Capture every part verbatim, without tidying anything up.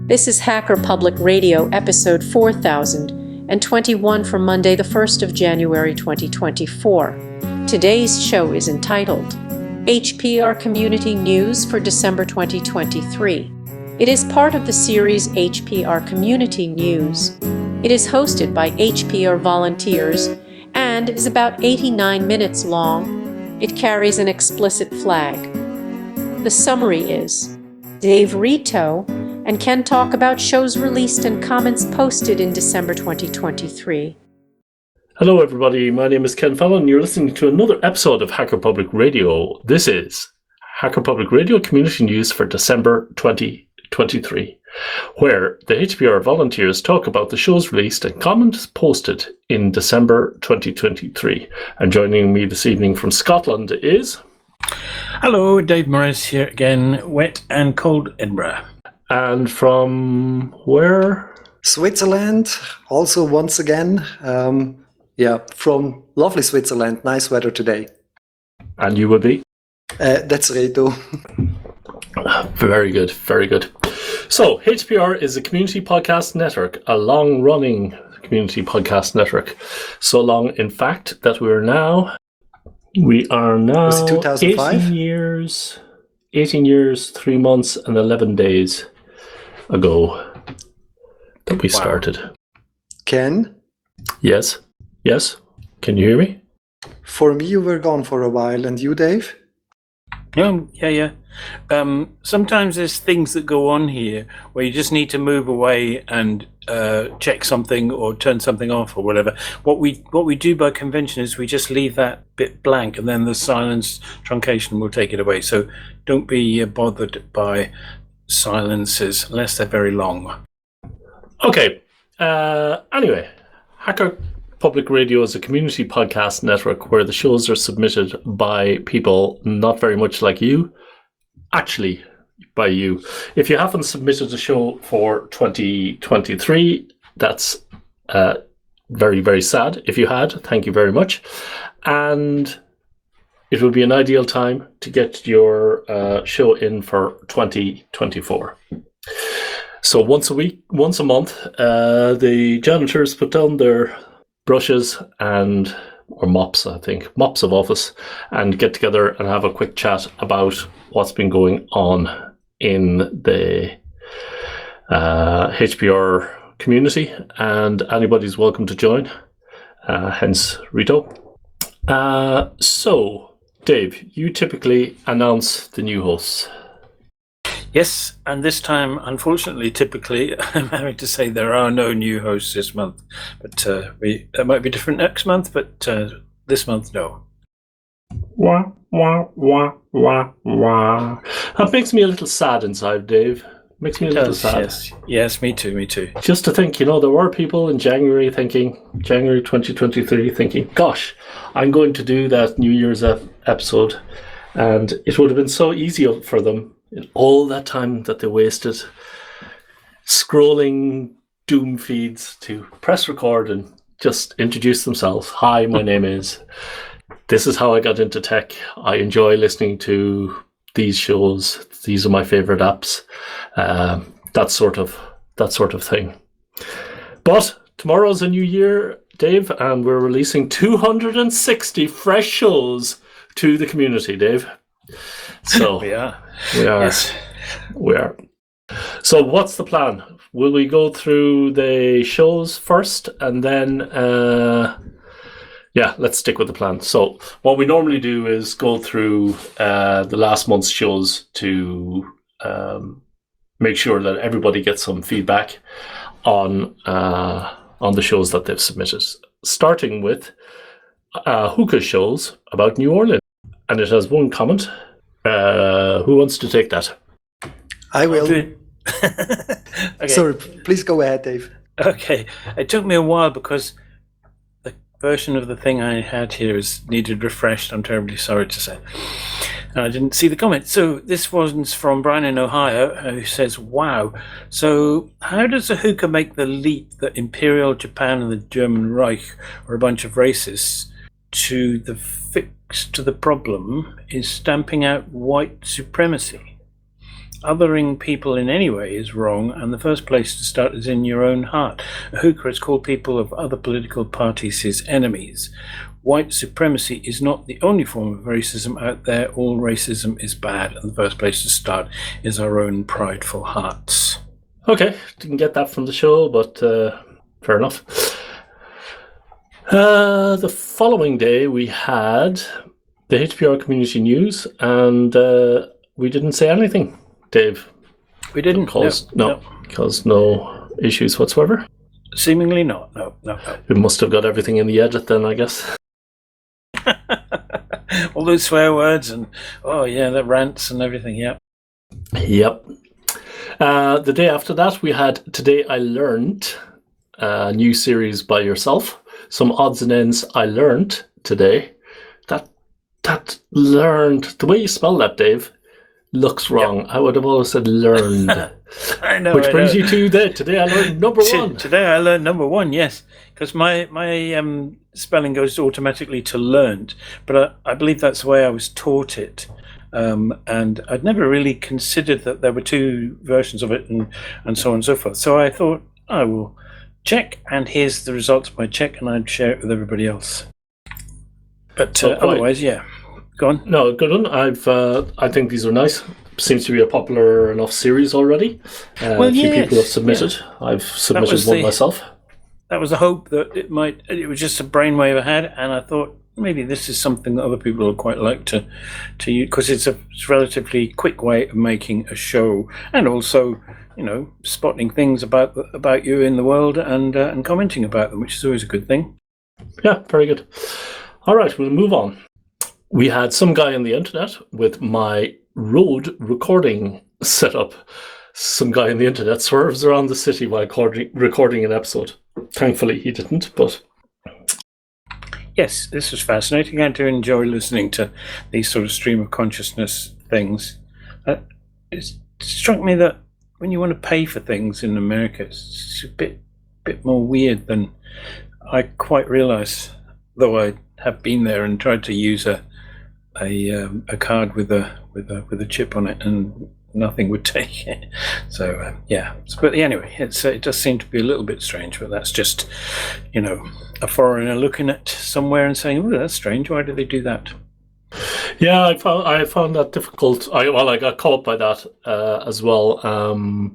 This is Hacker Public Radio, episode four thousand twenty-one for Monday, the first of January twenty twenty-four. Today's show is entitled H P R Community News for December twenty twenty-three. It is part of the series H P R Community News. It is hosted by H P R volunteers and is about eighty-nine minutes long. It carries an explicit flag. The summary is, Dave Rito and can talk about shows released and comments posted in December twenty twenty-three. Hello everybody, my name is Ken Fallon and you're listening to another episode of Hacker Public Radio. This is Hacker Public Radio Community News for December twenty twenty-three, where the H P R volunteers talk about the shows released and comments posted in December twenty twenty-three. And joining me this evening from Scotland is... Hello, Dave Morris here again, wet and cold Edinburgh. And from where? Switzerland, also once again. Um, yeah, from lovely Switzerland. Nice weather today. And you would be? Uh, that's Reto. Very good, very good. So, H P R is a community podcast network, a long-running community podcast network. So long, in fact, that we're now... We are now Was it two thousand five? eighteen years, eighteen years, three months, and eleven days ago that we Wow. started. Ken, Yes, yes. Can you hear me? for me you were gone for a while, and you, Dave? Yeah, yeah, yeah. Um, sometimes there's things that go on here where you just need to move away and uh, check something or turn something off or whatever. What we what we do by convention is we just leave that bit blank, and then the silence truncation will take it away. So don't be uh, bothered by silences unless they're very long. Okay. Uh, anyway, Hacker Public Radio is a community podcast network where the shows are submitted by people not very much like you, actually by you. If you haven't submitted a show for twenty twenty-three, that's uh, very, very sad. If you had, thank you very much. And it would be an ideal time to get your uh, show in for twenty twenty-four. So once a week, once a month, uh, the janitors put down their brushes and or mops, I think, mops of office, and get together and have a quick chat about what's been going on in the uh, H P R community, and anybody's welcome to join, uh, hence Rito. Uh, so, Dave, you typically announce the new hosts. Yes, and this time, unfortunately, typically, I'm having to say there are no new hosts this month. But uh, we that might be different next month, but uh, this month, no. Wah, wah, wah, wah, wah. That makes me a little sad inside, Dave. Makes me a It little does, sad. yes. Yes, me too, me too. Just to think, you know, there were people in January thinking, January twenty twenty-three thinking, gosh, I'm going to do that New Year's ep- episode. And it would have been so easy for them in all that time that they wasted scrolling doom feeds to press record and just introduce themselves. Hi, my name is... This is how I got into tech. I enjoy listening to these shows. These are my favorite apps. Um, that sort of that sort of thing. But tomorrow's a new year, Dave, and we're releasing two hundred sixty fresh shows to the community, Dave. So We are. we are. Yes. We are. So what's the plan? Will we go through the shows first and then... Uh, Yeah, let's stick with the plan. So what we normally do is go through uh, the last month's shows to um, make sure that everybody gets some feedback on uh, on the shows that they've submitted. Starting with uh, Hookah shows about New Orleans. And it has one comment. Uh, who wants to take that? I will. Okay. Okay. Sorry, p- please go ahead, Dave. Okay. It took me a while because the version of the thing I had here is needed refreshed. I'm terribly sorry to say. And I didn't see the comment. So this one's from Brian in Ohio, who says, wow. So how does a hookah make the leap that Imperial Japan and the German Reich are a bunch of racists to the fix to the problem is stamping out white supremacy? Othering people in any way is wrong, and the first place to start is in your own heart. A hooker has called people of other political parties his enemies. White supremacy is not the only form of racism out there. All racism is bad, and the first place to start is our own prideful hearts. Okay, didn't get that from the show, but uh, fair enough. Uh, the following day, we had the H P R Community News, and uh, we didn't say anything, Dave. We didn't? Cause, no, no, because no. no issues whatsoever? Seemingly not, no, no, no. We must have got everything in the edit then, I guess. All those swear words and, oh yeah, the rants and everything, yeah. Yep. Uh, the day after that, we had Today I Learned, a new series by yourself. Some odds and ends I learned today. That that learned, the way you spell that, Dave, looks wrong. Yep. I would have always said learned. I know. Which I brings know. you to the Today I Learned number one. Today I learned number one, yes. Because my, my um, spelling goes automatically to learned, but I, I believe that's the way I was taught it. Um, and I'd never really considered that there were two versions of it and, and so on and so forth. So I thought, I will check, and here's the results of my check, and I'd share it with everybody else. But uh, oh, otherwise, yeah. Go on. No, good one. I've, uh, I think these are nice. Seems to be a popular enough series already. Uh, well, a few yes, people have submitted. yeah. I've submitted one the, myself. That was the hope that it might. It was just a brainwave I had, and I thought maybe this is something that other people will quite like to to use, because it's a it's a relatively quick way of making a show, and also, you know, spotting things about about you in the world and uh, and commenting about them, which is always a good thing. Yeah, very good. All right, we'll move on. We had some guy on the internet with my Rode recording setup. Some guy on the internet swerves around the city while recording, recording an episode. Thankfully, he didn't, but... Yes, this was fascinating. I had to enjoy listening to these sort of stream of consciousness things. Uh, it struck me that when you want to pay for things in America, it's a bit, bit more weird than I quite realise, though I have been there and tried to use a a, um, a card with a with a with a chip on it, and nothing would take it. So uh, yeah, but anyway, it's uh, it does seem to be a little bit strange, but that's just, you know, a foreigner looking at somewhere and saying, "Oh, that's strange. Why do they do that?" Yeah, I found I found that difficult. I well, I got caught by that uh, as well. Um,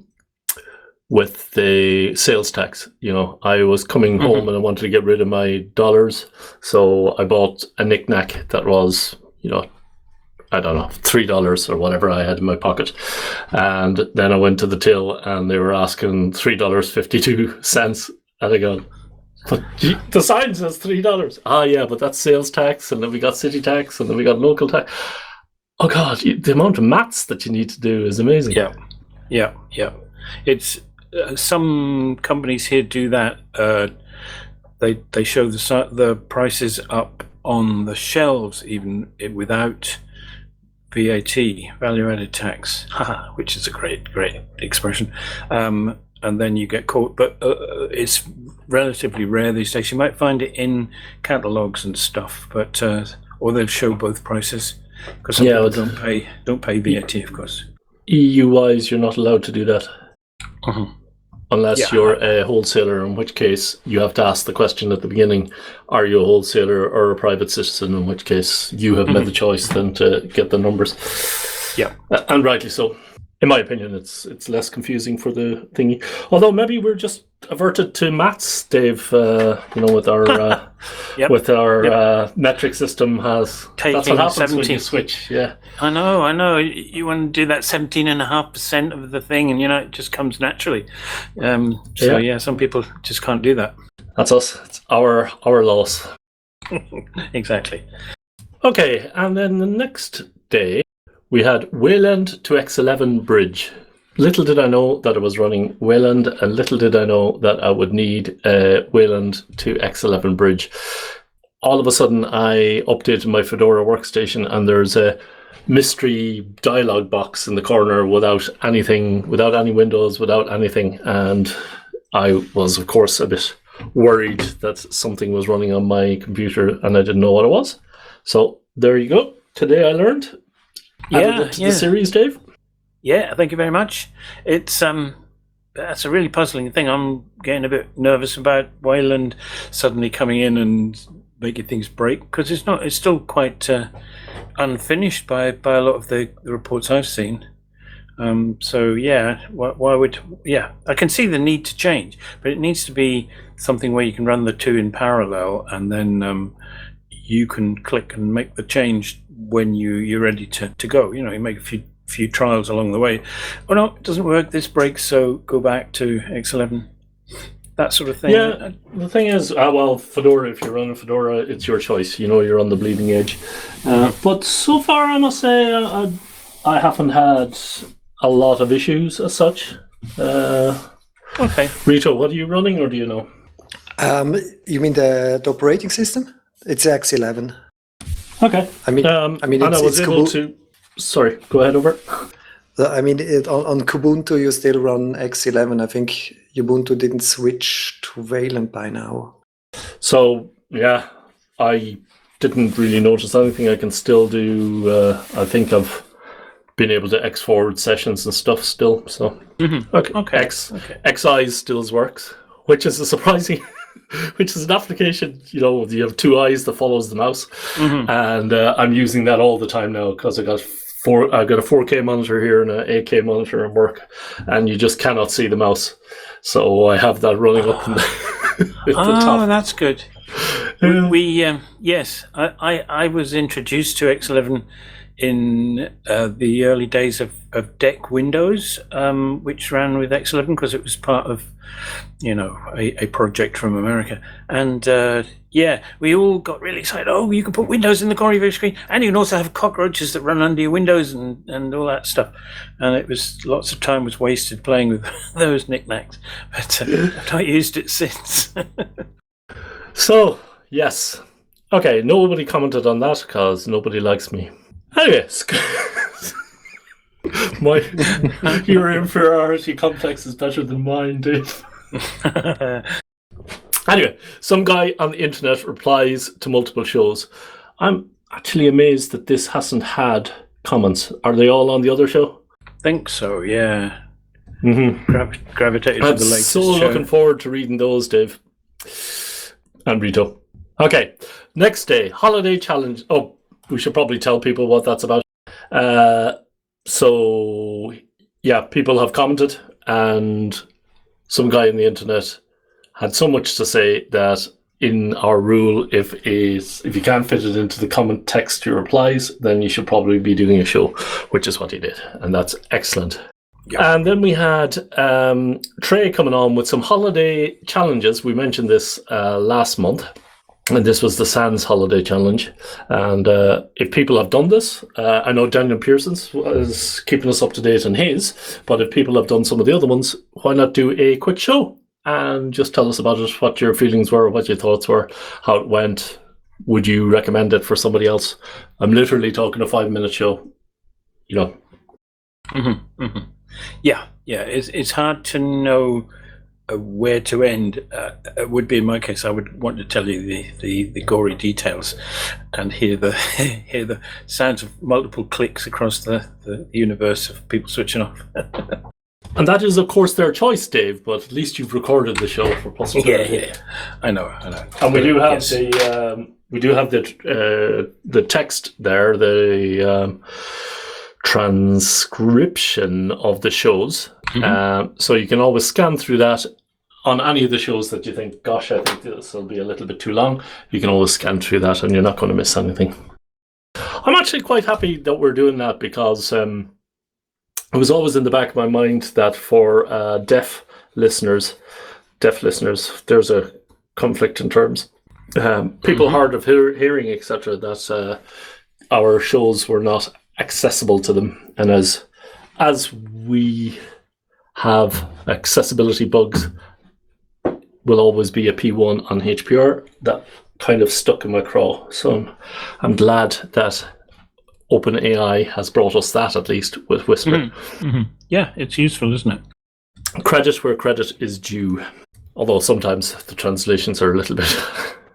with the sales tax, you know, I was coming Mm-hmm. home and I wanted to get rid of my dollars, so I bought a knick-knack that was, you know, I don't know, three dollars or whatever I had in my pocket, and then I went to the till and they were asking three dollars fifty-two cents, and I go, "But gee, the sign says three dollars." Ah, yeah, but that's sales tax, and then we got city tax, and then we got local tax. Oh God, you, the amount of maths that you need to do is amazing. Yeah, yeah, yeah. It's uh, some companies here do that. Uh, they they show the si- the prices up on the shelves even without V A T, value added tax, which is a great great expression. Um, and then you get caught, but uh, it's relatively rare these days. You might find it in catalogs and stuff, but uh, or they'll show both prices, because some Yeah, people but- don't pay don't pay V A T, of course. E U wise, you're not allowed to do that. Uh-huh. Unless Yeah. you're a wholesaler, in which case you have to ask the question at the beginning, are you a wholesaler or a private citizen, in which case you have made the choice then to get the numbers. Yeah. Uh, and rightly so. In my opinion, it's it's less confusing for the thingy. Although maybe we're just averted to maths, Dave, uh, you know, with our uh, Yep. with our Yep. uh, metric system has... that's Taking what happens when seventeen you switch, yeah. I know, I know. You- You want to do that seventeen and a half percent of the thing, and you know, it just comes naturally. Um, so Yeah. yeah, some people just can't do that. That's us. It's our our loss. Exactly. Okay, and then the next day we had Wayland to X eleven bridge. Little did I know that I was running Wayland, and little did I know that I would need a Wayland to X eleven bridge. All of a sudden, I updated my Fedora workstation, and there's a mystery dialog box in the corner without anything, without any windows, without anything, and I was, of course, a bit worried that something was running on my computer, and I didn't know what it was. So there you go. Today I learned. Yeah, Added it to yeah. the series, Dave. Yeah, thank you very much. It's um, that's a really puzzling thing. I'm getting a bit nervous about Wayland suddenly coming in and making things break, because it's not. It's still quite uh, unfinished by by a lot of the, the reports I've seen. Um, so yeah, why, why would yeah? I can see the need to change, but it needs to be something where you can run the two in parallel, and then um, you can click and make the change when you you're ready to, to go. You know, you make a few few trials along the way. Oh no, it doesn't work. This breaks, so go back to X eleven. That sort of thing. Yeah, the thing is, uh, well, Fedora, if you're running Fedora, it's your choice. You know, you're on the bleeding edge. Uh, but so far, I must say, uh, I, I haven't had a lot of issues as such. Uh, Okay. Rito, what are you running, or do you know? Um, you mean the, the operating system? It's X eleven. Okay. I mean, Um, I mean, and it's, I was it's able Kubu- to. Sorry, go ahead, over. I mean, it, on, on Kubuntu, you still run X eleven. I think Ubuntu didn't switch to Wayland by now. So yeah, I didn't really notice anything. I can still do. Uh, I think I've been able to X forward sessions and stuff still. So Mm-hmm. okay, Okay. X Okay. X eyes still works, which is a surprising. Which is an application, you know, you have two eyes that follows the mouse, Mhm. and uh, I'm using that all the time now because I got four. I got a four K monitor here and an eight K monitor at work, and you just cannot see the mouse. So I have that running up in the, at the Oh, top. that's good. Yeah. We um, yes, I, I I was introduced to X eleven in uh, the early days of, of D E C Windows, um, which ran with X eleven because it was part of, you know, a, a project from America. And uh, yeah, we all got really excited. Oh, you can put Windows in the corner of your screen, and you can also have cockroaches that run under your windows and, and all that stuff. And it was lots of time was wasted playing with those knickknacks. But uh, I've not used it since. So yes, okay. Nobody commented on that because nobody likes me. Anyway, sc- my your inferiority complex is better than mine, Dave. Anyway, some guy on the internet replies to multiple shows. I'm actually amazed that this hasn't had comments. Are they all on the other show? Think so, yeah. Mm-hmm. Grav- gravitated I'm to the latest so show. looking forward to reading those, Dave. And Rito. Okay, next day, holiday challenge. Oh, we should probably tell people what that's about. Uh, so, yeah, people have commented, and some guy on the internet had so much to say that in our rule, if is if you can't fit it into the comment text to your replies, then you should probably be doing a show, which is what he did, and that's excellent. Yeah. And then we had um, Trey coming on with some holiday challenges. We mentioned this uh, last month. And this was the Sands Holiday Challenge. And uh, if people have done this, uh, I know Daniel Pearson's is keeping us up to date on his, but if people have done some of the other ones, why not do a quick show and just tell us about it, what your feelings were, what your thoughts were, how it went. Would you recommend it for somebody else? I'm literally talking a five minute show, you know. Mm-hmm, mm-hmm. Yeah, yeah. It's it's hard to know uh, where to end. Uh, it would be in my case. I would want to tell you the, the, the gory details, and hear the hear the sounds of multiple clicks across the, the universe of people switching off. And that is, of course, their choice, Dave. But at least you've recorded the show for yeah, possibility. yeah. I know, I know. And we do have Yes. the um, we do have the uh, the text there, the um, transcription of the shows. Mhm. Um, so you can always scan through that on any of the shows that you think, gosh, I think this will be a little bit too long. You can always scan through that, and you're not going to miss anything. I'm actually quite happy that we're doing that because um, it was always in the back of my mind that for uh, deaf listeners, deaf listeners, there's a conflict in terms. Um, people Mhm. hard of hear- hearing, et cetera, that uh, our shows were not accessible to them, and as as we have accessibility bugs, will always be a P one on H P R. That kind of stuck in my craw. So I'm, I'm glad that OpenAI has brought us that, at least with Whisper. Mhm, mhm. Yeah, it's useful, isn't it? Credit where credit is due. Although sometimes the translations are a little bit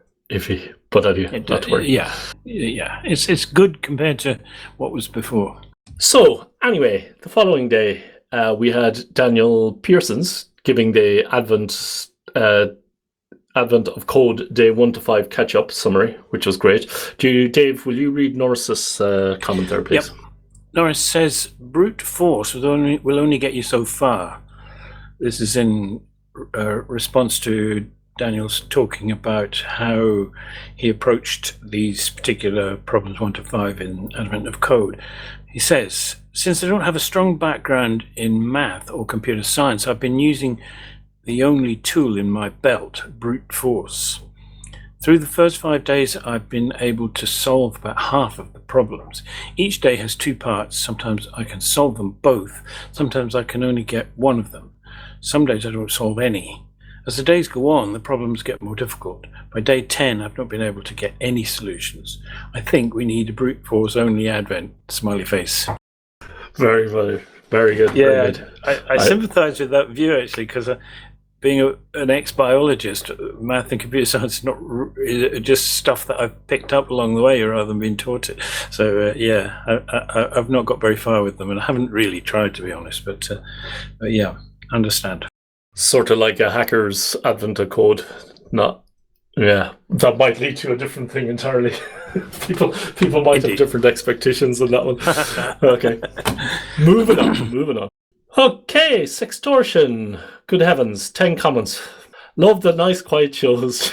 iffy. But anyway, It- not to worry. Yeah, yeah. It's it's good compared to what was before. So, anyway, the following day, uh, we had Daniel Pearsons giving the Advent uh, Advent of Code Day one to five catch-up summary, which was great. Do you, Dave, will you read Norris's uh, comment there, please? Yep. Norris says, brute force will only, will only get you so far. This is in uh, response to Daniel's talking about how he approached these particular problems one to five in Advent of Code. He says, since I don't have a strong background in math or computer science, I've been using the only tool in my belt, brute force. Through the first five days, I've been able to solve about half of the problems. Each day has two parts. Sometimes I can solve them both. Sometimes I can only get one of them. Some days I don't solve any. As the days go on, the problems get more difficult. By day ten, I've not been able to get any solutions. I think we need a brute force only Advent, smiley face. Very, very, very good. Yeah, very good. I, I, I sympathise with that view, actually, because uh, being a, an ex-biologist, math and computer science is not is just stuff that I've picked up along the way rather than being taught it. So, uh, yeah, I, I, I've not got very far with them, and I haven't really tried, to be honest. But, uh, but yeah, understand. Sort of like a hacker's Advent of Code. Not, yeah, that might lead to a different thing entirely. people people might Indeed. have different expectations on that one. Okay. Moving on, moving on. Okay, Sextortion. Good heavens, ten comments. Love the nice quiet shows.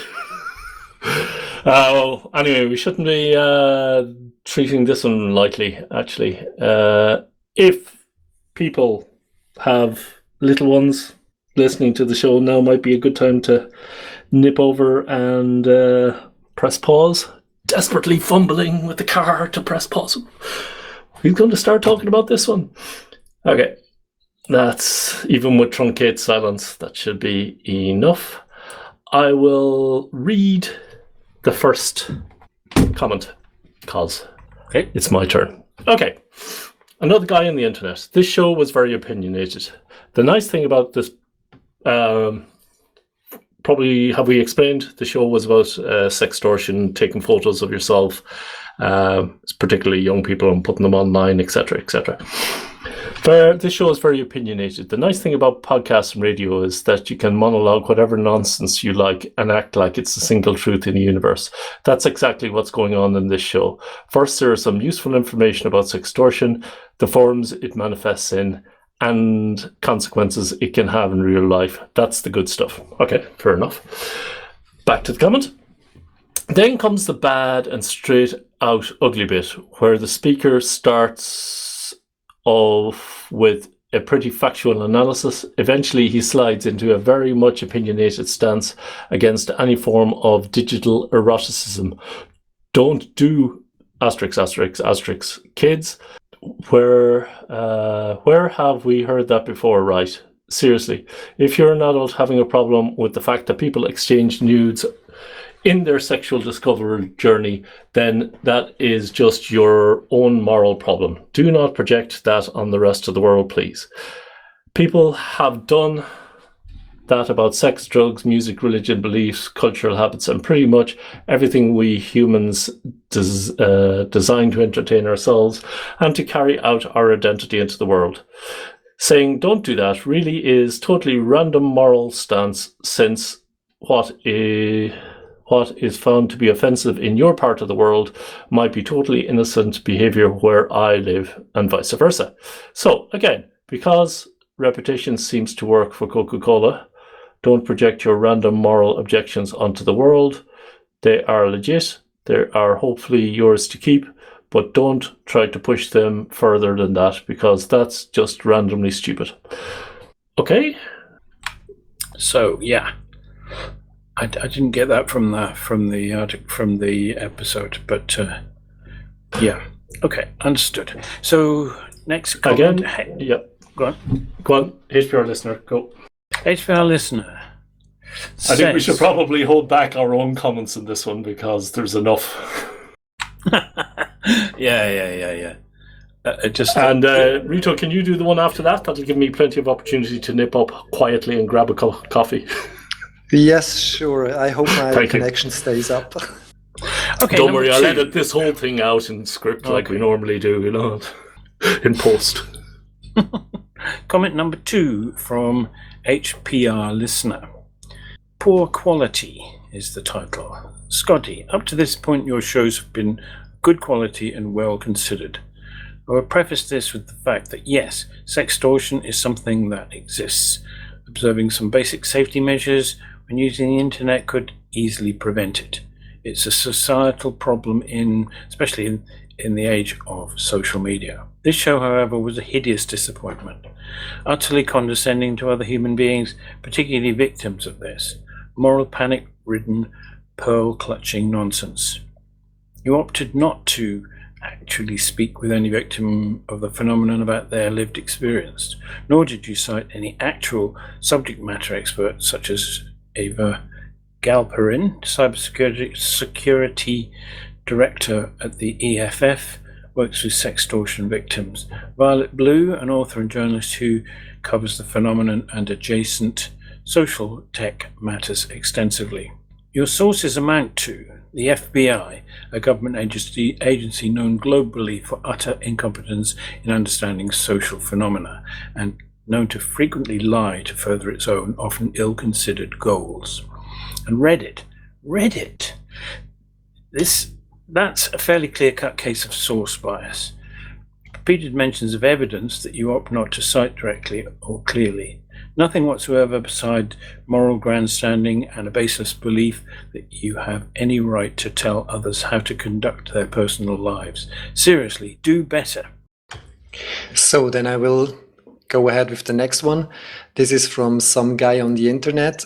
uh, well, anyway, we shouldn't be uh, treating this one lightly, actually. Uh, if people have little ones listening to the show, now might be a good time to nip over and uh, press pause. Desperately fumbling with the car to press pause. He's going to start talking about this one. Okay. That's, even with truncate silence, that should be enough. I will read the first comment, because okay. It's my turn. Okay. Another guy on the internet. This show was very opinionated. The nice thing about this, um, probably have we explained, the show was about uh, sextortion, taking photos of yourself, uh, particularly young people, and putting them online, et cetera, et cetera. But this show is very opinionated. The nice thing about podcasts and radio is that you can monologue whatever nonsense you like and act like it's the single truth in the universe. That's exactly what's going on in this show. First, there is some useful information about sextortion, the forms it manifests in, and consequences it can have in real life. That's the good stuff. Okay, fair enough. Back to the comment. Then comes the bad and straight out ugly bit, where the speaker starts off with a pretty factual analysis. Eventually he slides into a very much opinionated stance against any form of digital eroticism. Don't do asterisk, asterisk, asterisk. Kids, where uh, where have we heard that before, right? Seriously, if you're an adult having a problem with the fact that people exchange nudes in their sexual discovery journey, then that is just your own moral problem. Do not project that on the rest of the world, please. People have done that about sex, drugs, music, religion, beliefs, cultural habits, and pretty much everything we humans des- uh, design to entertain ourselves and to carry out our identity into the world. Saying don't do that really is totally random moral stance, since what is... what is found to be offensive in your part of the world might be totally innocent behavior where I live, and vice versa. So, again, because repetition seems to work for Coca-Cola, don't project your random moral objections onto the world. They are legit. They are hopefully yours to keep, but don't try to push them further than that, because that's just randomly stupid. Okay? So, yeah. I, I didn't get that from the from the article from the episode, but uh, yeah, okay, understood. So next comment. Again, Hey, yep. go on. Go on, H P R listener, go. H P R listener. I think we says- should probably hold back our own comments in this one because there's enough. yeah, yeah, yeah, yeah. Uh, it just And uh, Rito, can you do the one after that? That'll give me plenty of opportunity to nip up quietly and grab a co- coffee. Yes, sure. I hope my Thank you. connection stays up. okay. Don't number worry, I'll two. edit this whole thing out in script like Okay. we normally do, you know. in post. Comment number two from H P R listener. Poor quality is the title. Scotty, up to this point your shows have been good quality and well considered. I will preface this with the fact that yes, sextortion is something that exists. Observing some basic safety measures when using the internet could easily prevent it. It's a societal problem in, especially in, in the age of social media. This show, however, was a hideous disappointment, utterly condescending to other human beings, particularly victims of this. Moral panic-ridden, pearl-clutching nonsense. You opted not to actually speak with any victim of the phenomenon about their lived experience, nor did you cite any actual subject matter experts such as Eva Galperin, cybersecurity security director at the E F F, works with sextortion victims, Violet Blue, an author and journalist who covers the phenomenon and adjacent social tech matters extensively. Your sources amount to the F B I, a government agency, agency known globally for utter incompetence in understanding social phenomena and known to frequently lie to further its own, often ill-considered goals. And Reddit, Reddit, this that's a fairly clear-cut case of source bias. Repeated mentions of evidence that you opt not to cite directly or clearly. Nothing whatsoever beside moral grandstanding and a baseless belief that you have any right to tell others how to conduct their personal lives. Seriously, do better. So then I will go ahead with the next one. This is from some guy on the internet.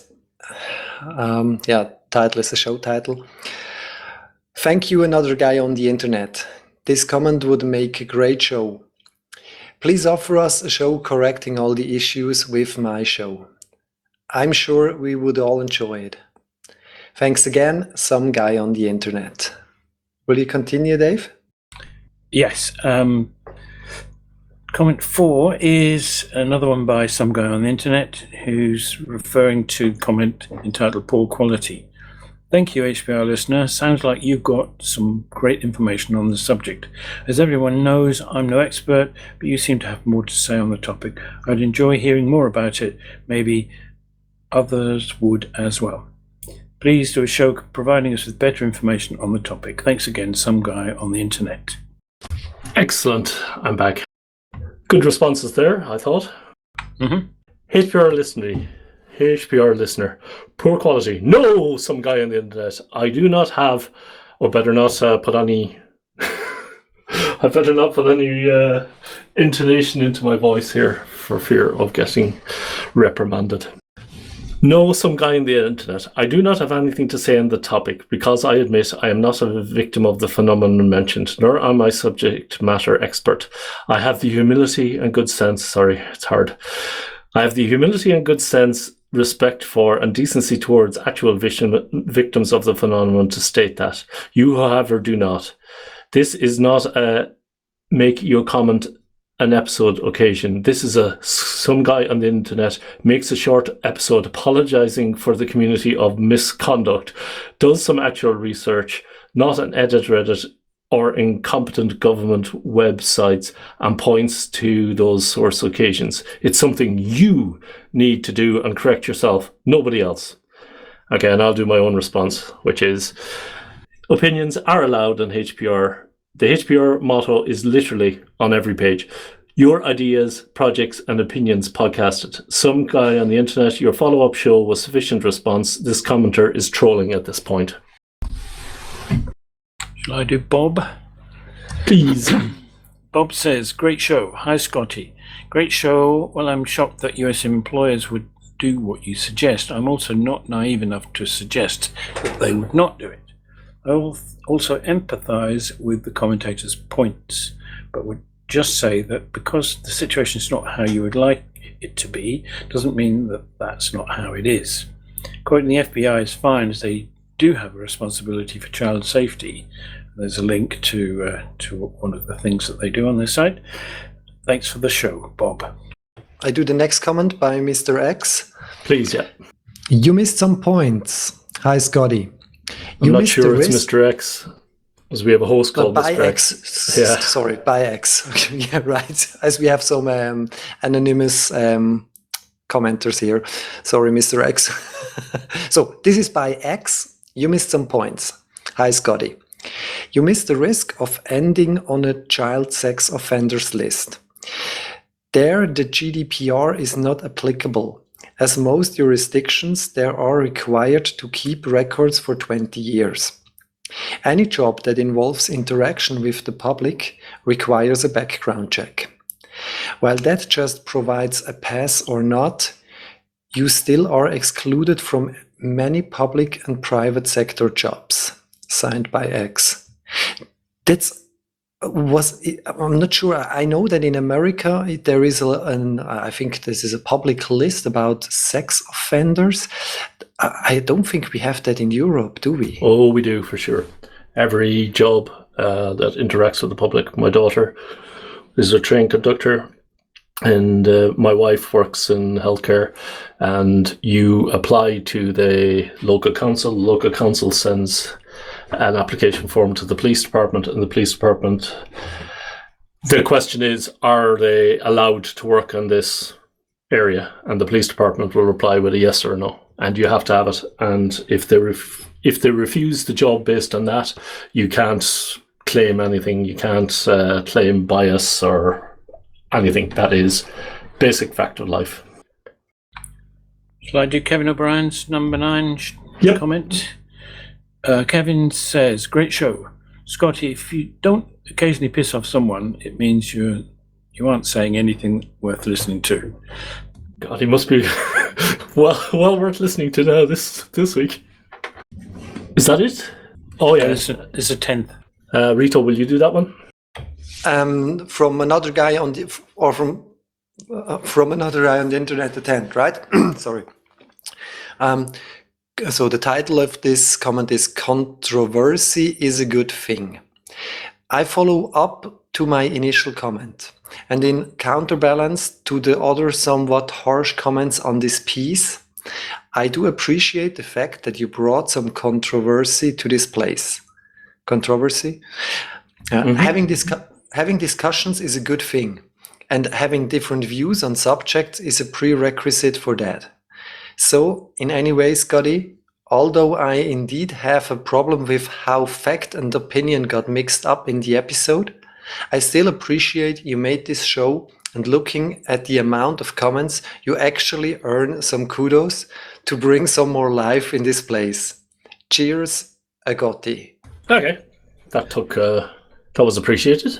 Um, yeah, title is a show title. Thank you, another guy on the internet. This comment would make a great show. Please offer us a show correcting all the issues with my show. I'm sure we would all enjoy it. Thanks again, some guy on the internet. Will you continue, Dave? Yes. Um, comment four is another one by some guy on the internet who's referring to comment entitled Poor Quality. Thank you, H P R listener. Sounds like you've got some great information on the subject. As everyone knows, I'm no expert, but you seem to have more to say on the topic. I'd enjoy hearing more about it. Maybe others would as well. Please do a show providing us with better information on the topic. Thanks again, some guy on the internet. Excellent. I'm back. Good responses there, I thought. Mm-hmm. H P R listener. H P R listener. Poor quality. No, some guy on the internet. I do not have, or better not uh, put any, I better not put any uh, intonation into my voice here for fear of getting reprimanded. No, some guy on the internet. I do not have anything to say on the topic because I admit I am not a victim of the phenomenon mentioned, nor am I subject matter expert. I have the humility and good sense, sorry, it's hard. I have the humility and good sense, respect for and decency towards actual victim, victims of the phenomenon to state that. You, however, do not. This is not a make your comment an episode occasion. This is a some guy on the internet makes a short episode apologizing for the community of misconduct, does some actual research, not an edit Reddit or incompetent government websites, and points to those source occasions. It's something you need to do and correct yourself, nobody else. Okay, and I'll do my own response, which is opinions are allowed on H P R. The H P R motto is literally on every page. Your ideas, projects, and opinions podcasted. Some guy on the internet, your follow-up show was sufficient response. This commenter is trolling at this point. Shall I do Bob? Please. Bob says, great show. Hi, Scotty. Great show. Well, I'm shocked that U S employers would do what you suggest. I'm also not naive enough to suggest that they would not do it. I will also empathize with the commentator's points, but would just say that because the situation is not how you would like it to be, doesn't mean that that's not how it is. Quoting the F B I is fine, as they do have a responsibility for child safety. There's a link to uh, to one of the things that they do on their site. Thanks for the show, Bob. I do the next comment by Mister X. Please, yeah. You missed some points. Hi, Scotty. I'm You not missed sure the it's risk- Mister X. As we have a host But called by Mister X, X. Yeah. sorry, by X. Okay, yeah, right. As we have some um, anonymous um, commenters here. Sorry, Mister X. So this is by X. You missed some points. Hi, Scotty. You missed the risk of ending on a child sex offenders list. There, the G D P R is not applicable, as most jurisdictions there are required to keep records for twenty years. Any job that involves interaction with the public requires a background check. While that just provides a pass or not, you still are excluded from many public and private sector jobs. Signed by X. That's was I'm not sure. I know that in America there is a, an I think this is a public list about sex offenders. I don't think we have that in Europe, do we? Oh, we do for sure. Every job uh, that interacts with the public. My daughter is a train conductor, and uh, my wife works in healthcare. And you apply to the local council. Local council sends an application form to the police department, and the police department, the question is, are they allowed to work on this area? And the police department will reply with a yes or a no, and you have to have it. And if they ref- if they refuse the job based on that, you can't claim anything. You can't uh, claim bias or anything. That is basic fact of life. Shall I do Kevin O'Brien's number nine sh- Yep. comment? Uh, Kevin says, great show. Scotty, if you don't occasionally piss off someone, it means you you aren't saying anything worth listening to. God, he must be well well worth listening to now this this week. Is that it? Oh yeah. There's a, there's a tenth. Uh, Rito, will you do that one? Um, from another guy on the or from uh, from another guy on the internet attend, right? Sorry. Um, so the title of this comment is "Controversy is a good thing." I follow up to my initial comment, and in counterbalance to the other somewhat harsh comments on this piece, I do appreciate the fact that you brought some controversy to this place. Controversy? Uh, Mhm. Having discu- having discussions is a good thing, and having different views on subjects is a prerequisite for that. So, in any way, Scotty, although I indeed have a problem with how fact and opinion got mixed up in the episode, I still appreciate you made this show, and looking at the amount of comments, you actually earn some kudos to bring some more life in this place. Cheers, Agotti. Okay. That took uh, that was appreciated.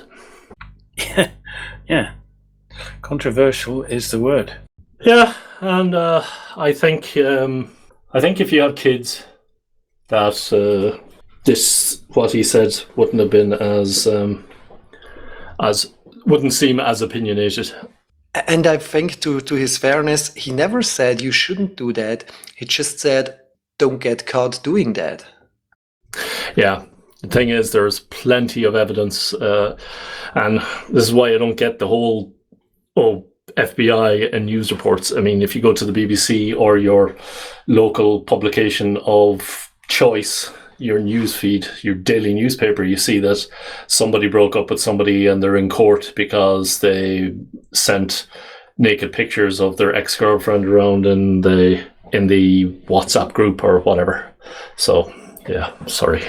Yeah. Controversial is the word. Yeah, and uh, I think um, I think if you have kids, that uh, this what he said wouldn't have been as um, as wouldn't seem as opinionated. And I think to, to his fairness, he never said you shouldn't do that. He just said, don't get caught doing that. Yeah. The thing is, there's plenty of evidence, uh, and this is why I don't get the whole, oh, F B I and news reports. I mean, if you go to the B B C or your local publication of choice, your news feed, your daily newspaper, you see that somebody broke up with somebody and they're in court because they sent naked pictures of their ex-girlfriend around in the in the WhatsApp group or whatever. So, yeah, sorry.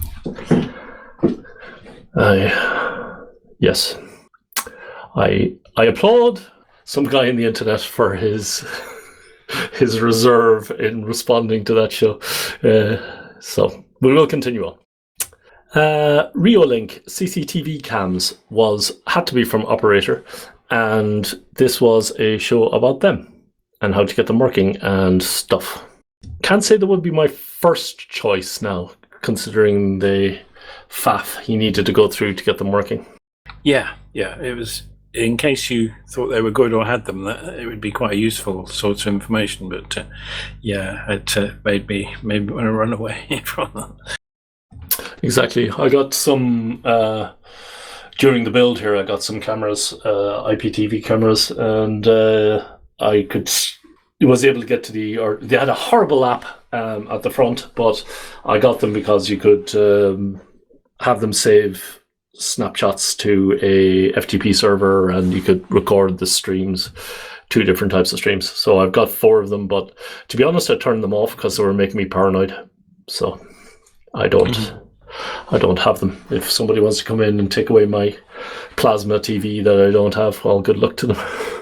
I yes, I I applaud some guy on the internet for his his reserve in responding to that show. Uh, so we will continue on. Uh, Reolink C C T V cams was had to be from Operator, and this was a show about them and how to get them working and stuff. Can't say that would be my first choice now, considering the faff he needed to go through to get them working. Yeah, yeah. It was, in case you thought they were good or had them, that it would be quite a useful source of information. But uh, yeah, it uh, made me made me want to run away from them. Exactly. I got some uh, during the build here. I got some cameras, uh, I P T V cameras, and uh, I could was able to get to the. Or they had a horrible app um, at the front, but I got them because you could um, have them save snapshots to a F T P server, and you could record the streams, two different types of streams. So I've got four of them, but to be honest, I turned them off because they were making me paranoid. So I don't, mm-hmm. I don't have them. If somebody wants to come in and take away my plasma T V that I don't have, well, good luck to them.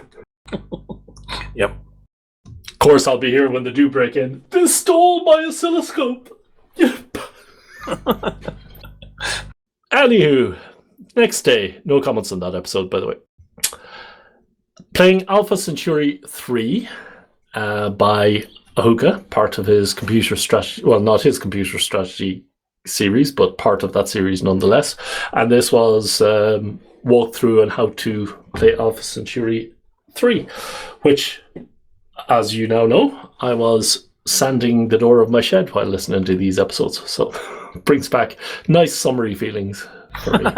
Yep. Of course, I'll be here when they do break in. They stole my oscilloscope. Yep. Anywho, next day. No comments on that episode, by the way. Playing Alpha Centauri three uh, by Ahuka, part of his computer strategy. Well, not his computer strategy series, but part of that series nonetheless. And this was um, walkthrough on how to play Alpha Centauri three, which, as you now know, I was sanding the door of my shed while listening to these episodes. So brings back nice summery feelings for me.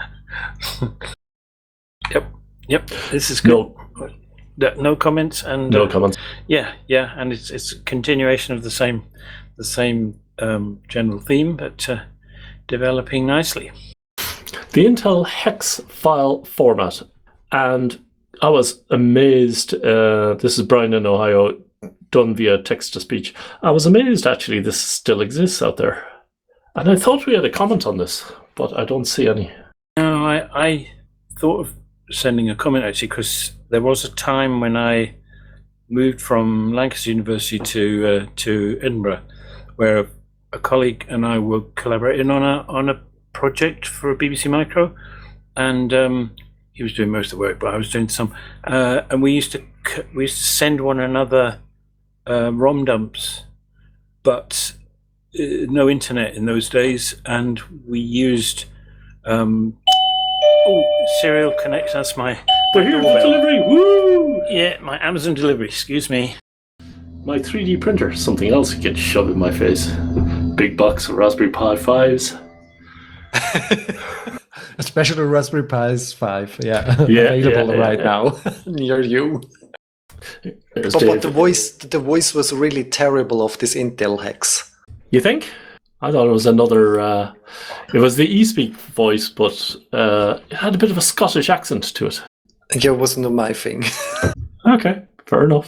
Yep, yep. This is good. No, no, no comments and no uh, comments. Yeah, yeah, and it's it's a continuation of the same the same um, general theme, but uh, developing nicely. The Intel hex file format, and I was amazed. Uh, this is Brian in Ohio, done via text to speech. I was amazed actually this still exists out there, and I thought we had a comment on this, but I don't see any. No, I I thought of sending a comment actually, because there was a time when I moved from Lancaster University to uh, to Edinburgh, where a, a colleague and I were collaborating on a on a project for a B B C Micro, and um, he was doing most of the work, but I was doing some. Uh, and we used to we used to send one another uh, ROM dumps, but uh, no internet in those days, and we used. Um, oh, serial connect. That's my. We're here for delivery. Woo! Yeah, my Amazon delivery. Excuse me. My three D printer. Something else you can shove in my face. Big box of Raspberry Pi fives. Especially Raspberry Pi's five, yeah, yeah available yeah, right yeah. now near you. But, but the voice, the voice was really terrible of this Intel hex. You think? I thought it was another. Uh, it was the eSpeak voice, but uh, it had a bit of a Scottish accent to it. Yeah, it wasn't my thing. Okay, fair enough.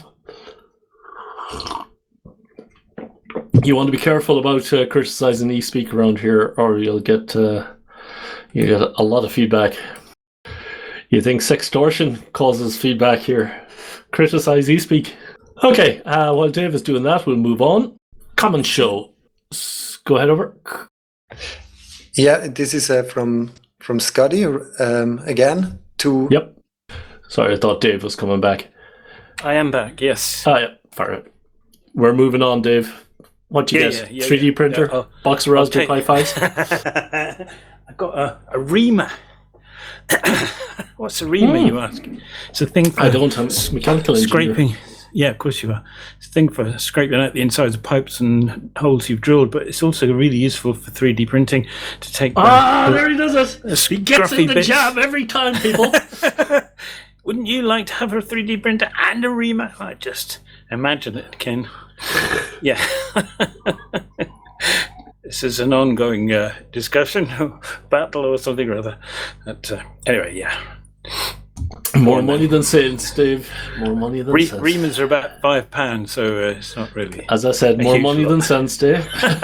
You want to be careful about uh, criticizing eSpeak around here, or you'll get uh, you get a lot of feedback. You think sextortion causes feedback here? Criticize eSpeak. Okay, uh, while Dave is doing that, we'll move on. Common show. S- Go ahead, over. Yeah, this is uh, from from Scotty um, again. To Yep. Sorry, I thought Dave was coming back. I am back. Yes. Ah, yeah, fair. We're moving on, Dave. What do you Yeah, get? yeah, yeah, three D yeah. printer, Yeah, I'll- box of Raspberry Pi take- fives. I got a, a reamer. What's a reamer, Hmm. you ask? It's a thing for I don't have mechanical engineer. scraping. Yeah, of course you are. It's a thing for scraping out the insides of pipes and holes you've drilled, but it's also really useful for three D printing to take the, Ah, the- there he does it. the He gets in scruffy the bits. jab every time, people. Wouldn't you like to have a three D printer and a reamer? I just imagine it, Ken. Yeah. This is an ongoing uh, discussion, battle or something or other. But, uh, anyway, yeah. More money than sense, Dave. More money than Re- sense. reamers are about five pounds, so uh, it's not really. As I said, a more huge money lot. than sense, Dave.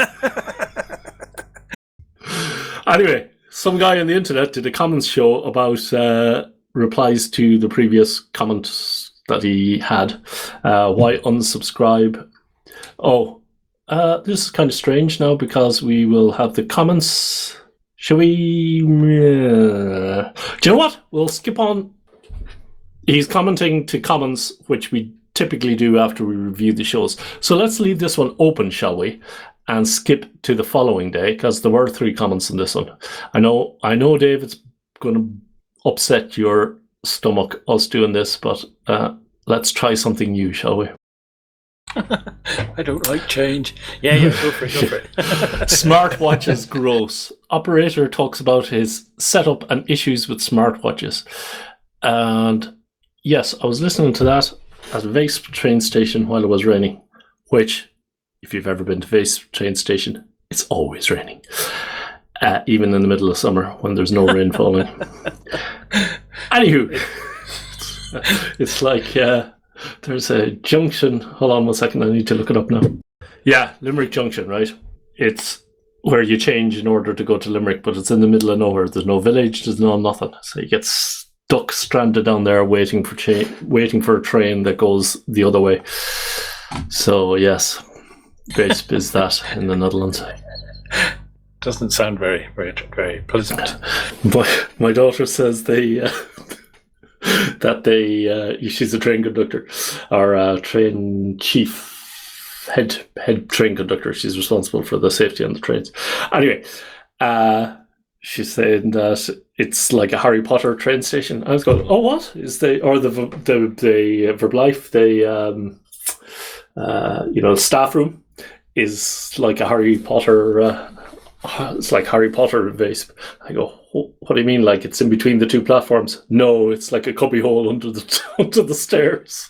Anyway, some guy on the internet did a comments show about uh, replies to the previous comments that he had. Uh, why unsubscribe? Oh, uh, this is kind of strange now because we will have the comments. Shall we? Uh, do you know what? We'll skip on. He's commenting to comments, which we typically do after we review the shows. So let's leave this one open, shall we? And skip to the following day, because there were three comments in this one. I know, I know, Dave, it's going to upset your stomach, us doing this, but uh, let's try something new, shall we? I don't like change. Yeah, yeah, go for it, go for it. Smartwatches gross. Operator talks about his setup and issues with smartwatches. And yes, I was listening to that at a Vace train station while it was raining, which, if you've ever been to Vace train station, it's always raining. uh, even in the middle of summer when there's no rain falling. Anywho, it's like uh, there's a junction. Hold on one second, I need to look it up now. Yeah, Limerick Junction, right? It's where you change in order to go to Limerick, but it's in the middle of nowhere. There's no village, there's no nothing. So you get stuck, stranded down there, waiting for cha- waiting for a train that goes the other way. So yes, Weesp is that in the Netherlands. Doesn't sound very, very, very pleasant. My my daughter says they uh, that they uh, she's a train conductor or a train chief. Head head train conductor. She's responsible for the safety on the trains. Anyway, uh, she's saying that it's like a Harry Potter train station. I was going, oh, what is the or the the the Verblijf, the um, uh, you know, staff room is like a Harry Potter. Uh, it's like Harry Potter Weesp. I go, what do you mean? Like it's in between the two platforms? No, it's like a cubby hole under the under the stairs.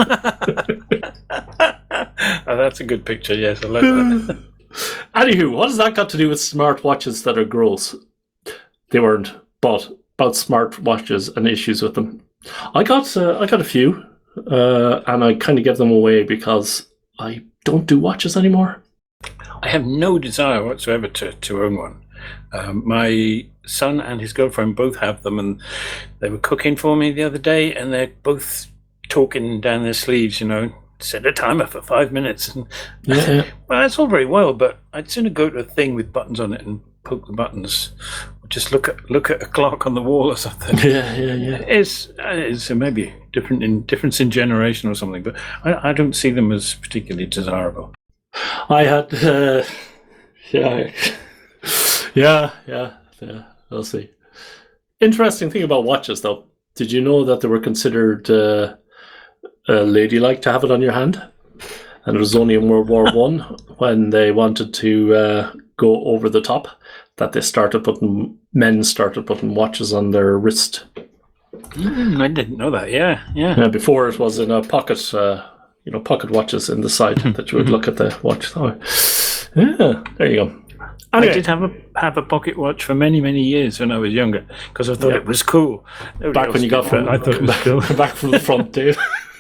Oh, that's a good picture. Yes, I like that. Anywho, what has that got to do with smart watches that are gross? They weren't, but about smart watches and issues with them. I got uh, I got a few, uh, and I kind of give them away because I don't do watches anymore. I have no desire whatsoever to, to own one. Um, my son and his girlfriend both have them, and they were cooking for me the other day, and they're both talking down their sleeves, you know, set a timer for five minutes. And Yeah. well, that's all very well, but I'd sooner go to a thing with buttons on it and poke the buttons, or just look at look at a clock on the wall or something. Yeah, yeah, yeah. It's it's maybe different in difference in generation or something, but I, I don't see them as particularly desirable. I had, uh, yeah, yeah, yeah, yeah. I'll see. Interesting thing about watches, though. Did you know that they were considered uh, uh, ladylike to have it on your hand? And it was only in World War One when they wanted to uh, go over the top that they started putting men started putting watches on their wrist. Mm, I didn't know that. Yeah, yeah. Uh, before it was in a pocket, uh, you know, pocket watches in the side that you would look at the watch. Oh, yeah, there you go. Anyway. I did have a have a pocket watch for many many years when I was younger because I thought Yeah. it was cool. Nobody Back else when you did, got from but I thought it was cool. back from the front, Dave.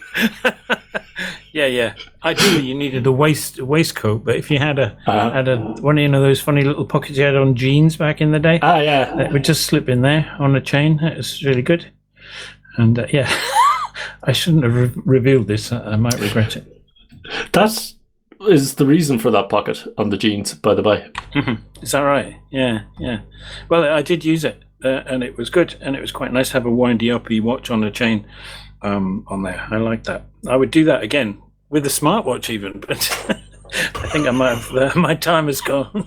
Yeah, yeah. Ideally, you needed a waist a waistcoat, but if you had a Uh-huh. had a one of you know those funny little pockets you had on jeans back in the day, Ah, yeah. that would just slip in there on a chain. That was really good. And uh, yeah, I shouldn't have re- revealed this. I, I might regret it. That is the reason for that pocket on the jeans, by the by. Is that right? Yeah, yeah. Well, I did use it, uh, and it was good, and it was quite nice to have a windy uppy watch on a chain um, on there. I like that. I would do that again with a smartwatch, even. But I think I might have. Uh, my time has gone.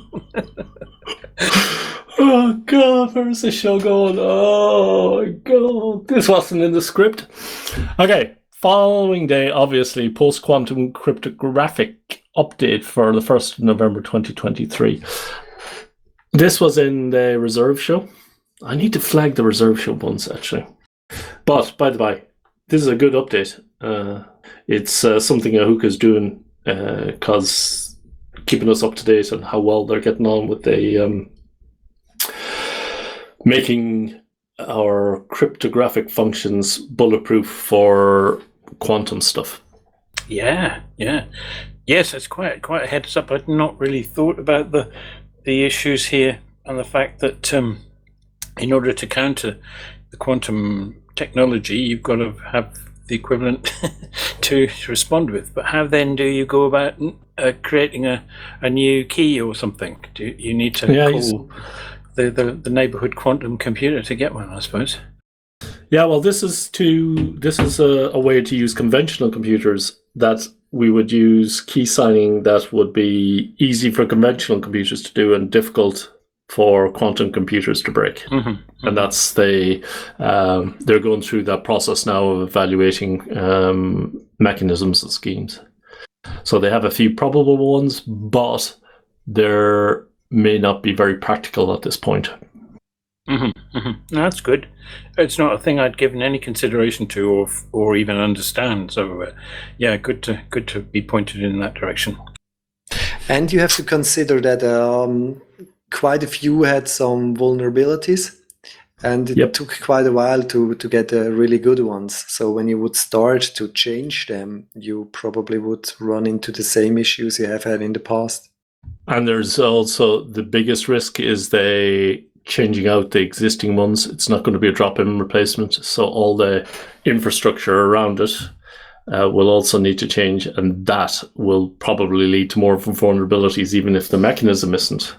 Oh God, where's the show going? Oh my God, this wasn't in the script. Okay, following day, obviously, post-quantum cryptographic update for the first of November twenty twenty-three. This was in the reserve show. I need to flag the reserve show ones, actually. But, by the by, this is a good update. Uh, it's uh, something Ahuka is doing because uh, keeping us up to date on how well they're getting on with the um, making our cryptographic functions bulletproof for quantum stuff. Yeah, yeah, yes. It's quite quite a heads up. I'd not really thought about the the issues here and the fact that um, in order to counter the quantum technology, you've got to have the equivalent to, to respond with. But how then do you go about uh, creating a, a new key or something? Do you, you need to Yeah, call the, the, the neighborhood quantum computer to get one, I suppose? Yeah, well, this is to this is a, a way to use conventional computers that we would use key signing that would be easy for conventional computers to do and difficult for quantum computers to break. Mm-hmm, mm-hmm. And that's the um, they're going through that process now of evaluating um, mechanisms and schemes. So they have a few probable ones, but there may not be very practical at this point. Mm-hmm, mm-hmm. No, that's good. It's not a thing I'd given any consideration to, or or even understand. So, uh, yeah, good to good to be pointed in that direction. And you have to consider that um, quite a few had some vulnerabilities, and it Yep. took quite a while to to get uh, really good ones. So when you would start to change them, you probably would run into the same issues you have had in the past. And there's also the biggest risk is they changing out the existing ones. It's not going to be a drop-in replacement, so all the infrastructure around it uh, will also need to change, and that will probably lead to more vulnerabilities, even if the mechanism isn't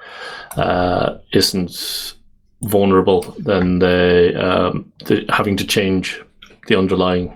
uh, isn't vulnerable. Then the, um, the having to change the underlying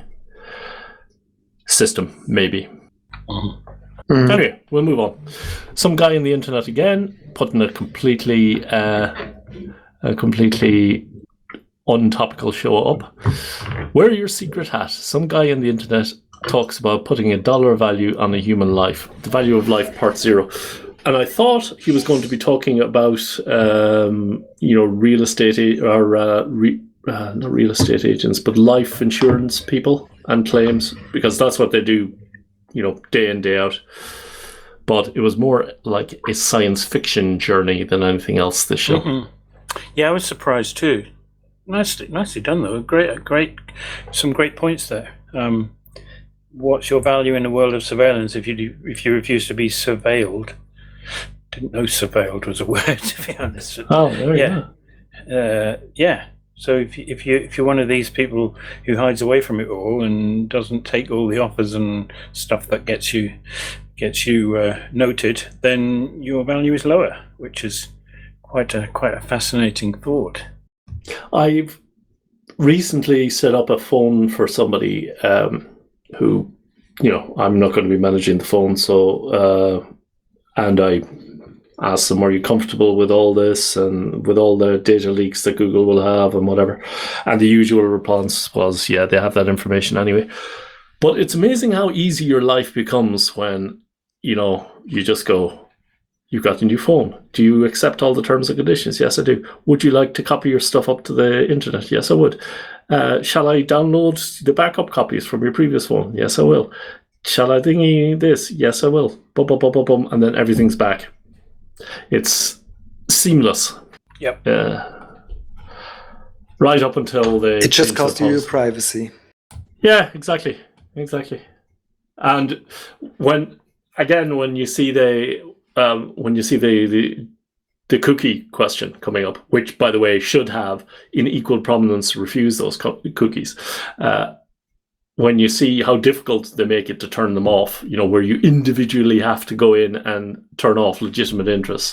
system, maybe. Mm-hmm. Anyway, we'll move on. Some guy in the internet again, putting a completely, uh, a completely untopical show up. Wear your secret hat. Some guy in the internet talks about putting a dollar value on a human life. The value of life, part zero. And I thought he was going to be talking about, um, you know, real estate a- or uh, re- uh, not real estate agents, but life insurance people and claims, because that's what they do, you know, day in, day out. But it was more like a science fiction journey than anything else, this show. Mm-hmm. Yeah, I was surprised too. Nicely, nicely done though. Great, great, some great points there. Um, what's your value in the world of surveillance if you do, if you refuse to be surveilled? Didn't know surveilled was a word, to be honest. Oh, there you Yeah. go. Uh, yeah. So if you, if you if you're one of these people who hides away from it all and doesn't take all the offers and stuff that gets you gets you uh, noted, then your value is lower, which is quite a quite a fascinating thought. I've recently set up a phone for somebody um, who, you know, I'm not going to be managing the phone, so uh, and I asked them, are you comfortable with all this and with all the data leaks that Google will have and whatever? And the usual response was, yeah, they have that information anyway. But it's amazing how easy your life becomes when, you know, you just go, you've got a new phone. Do you accept all the terms and conditions? Yes, I do. Would you like to copy your stuff up to the internet? Yes, I would. Uh, shall I download the backup copies from your previous phone? Yes, I will. Shall I thingy this? Yes, I will. Boom, boom, boom, boom, boom. And then everything's back. It's seamless. Yep. Uh, right up until they It just change costs the you your policy. privacy. Yeah, exactly, exactly. And when again, when you see the um, when you see the, the the cookie question coming up, which by the way should have in equal prominence refuse those co- cookies. Uh, when you see how difficult they make it to turn them off, you know, where you individually have to go in and turn off legitimate interests,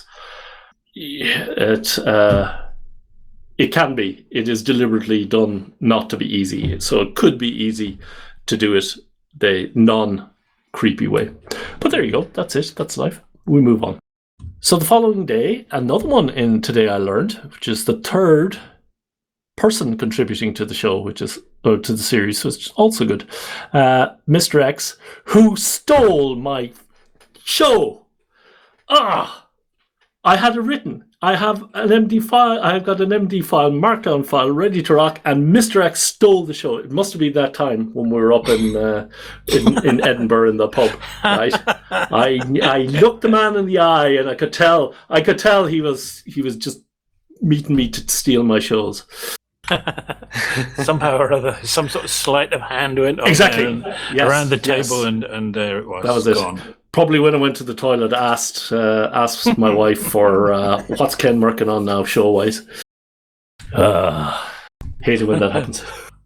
it uh, it can be. It is deliberately done not to be easy. So it could be easy to do it the non-creepy way. But there you go. That's it. That's life. We move on. So the following day, another one in Today I Learned, which is the third person contributing to the show, which is or to the series, which is also good. Uh, Mister X, who stole my show. Ah, I had it written. I have an M D file. I have got an M D file, markdown file, ready to rock. And Mister X stole the show. It must have been that time when we were up in uh, in, in Edinburgh in the pub, right? I I looked the man in the eye, and I could tell. I could tell he was he was just meeting me to steal my shows. Somehow or other, some sort of sleight of hand went on Exactly. and Yes, around the yes. table, and, and there it was. That was it. Gone. Probably when I went to the toilet, asked uh, asked my wife for uh, what's Ken working on now, show wise. Uh, hate it when that happens.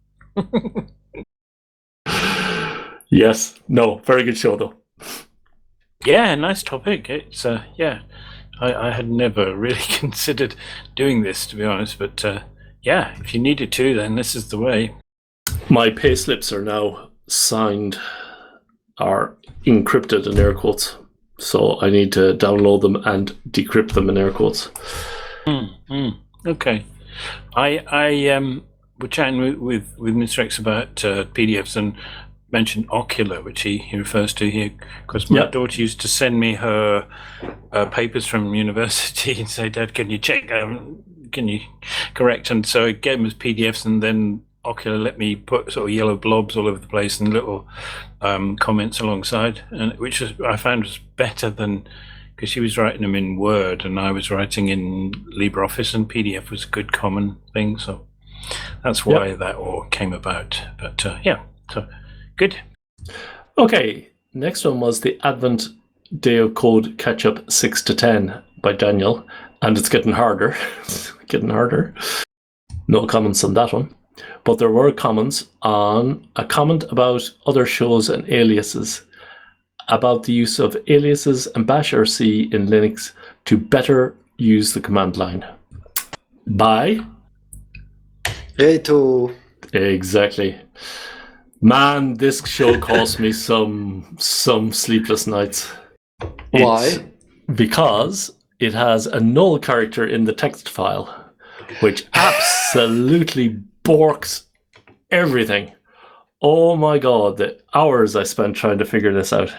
Yes, no, very good show though. Yeah, nice topic. It's uh, yeah, I, I had never really considered doing this, to be honest, but uh, yeah, if you needed to, then this is the way. My pay slips are now signed, are encrypted in air quotes, so I need to download them and decrypt them in air quotes. Mm, mm, okay, I I um were chatting with with, with Mister X about uh, P D Fs and mentioned Ocular, which he, he refers to here, because my Yep. daughter used to send me her uh, papers from university and say, "Dad, can you check? Um, can you correct?" And so I gave them as P D Fs, and then Ocular let me put sort of yellow blobs all over the place and little um, comments alongside, and which was, I found was better than because she was writing them in Word and I was writing in LibreOffice, and P D F was a good common thing. So that's why Yep. that all came about. But uh, yeah, so good. Okay, next one was the Advent Day of Code Catch Up six to ten by Daniel, and it's getting harder. It's getting harder. No comments on that one. But there were comments on a comment about other shows and aliases, about the use of aliases and bash R C in Linux to better use the command line. By? Hey, to Exactly. Man, this show cost me some some sleepless nights. Why? It's because it has a null character in the text file, which absolutely borks everything. Oh my god, the hours I spent trying to figure this out.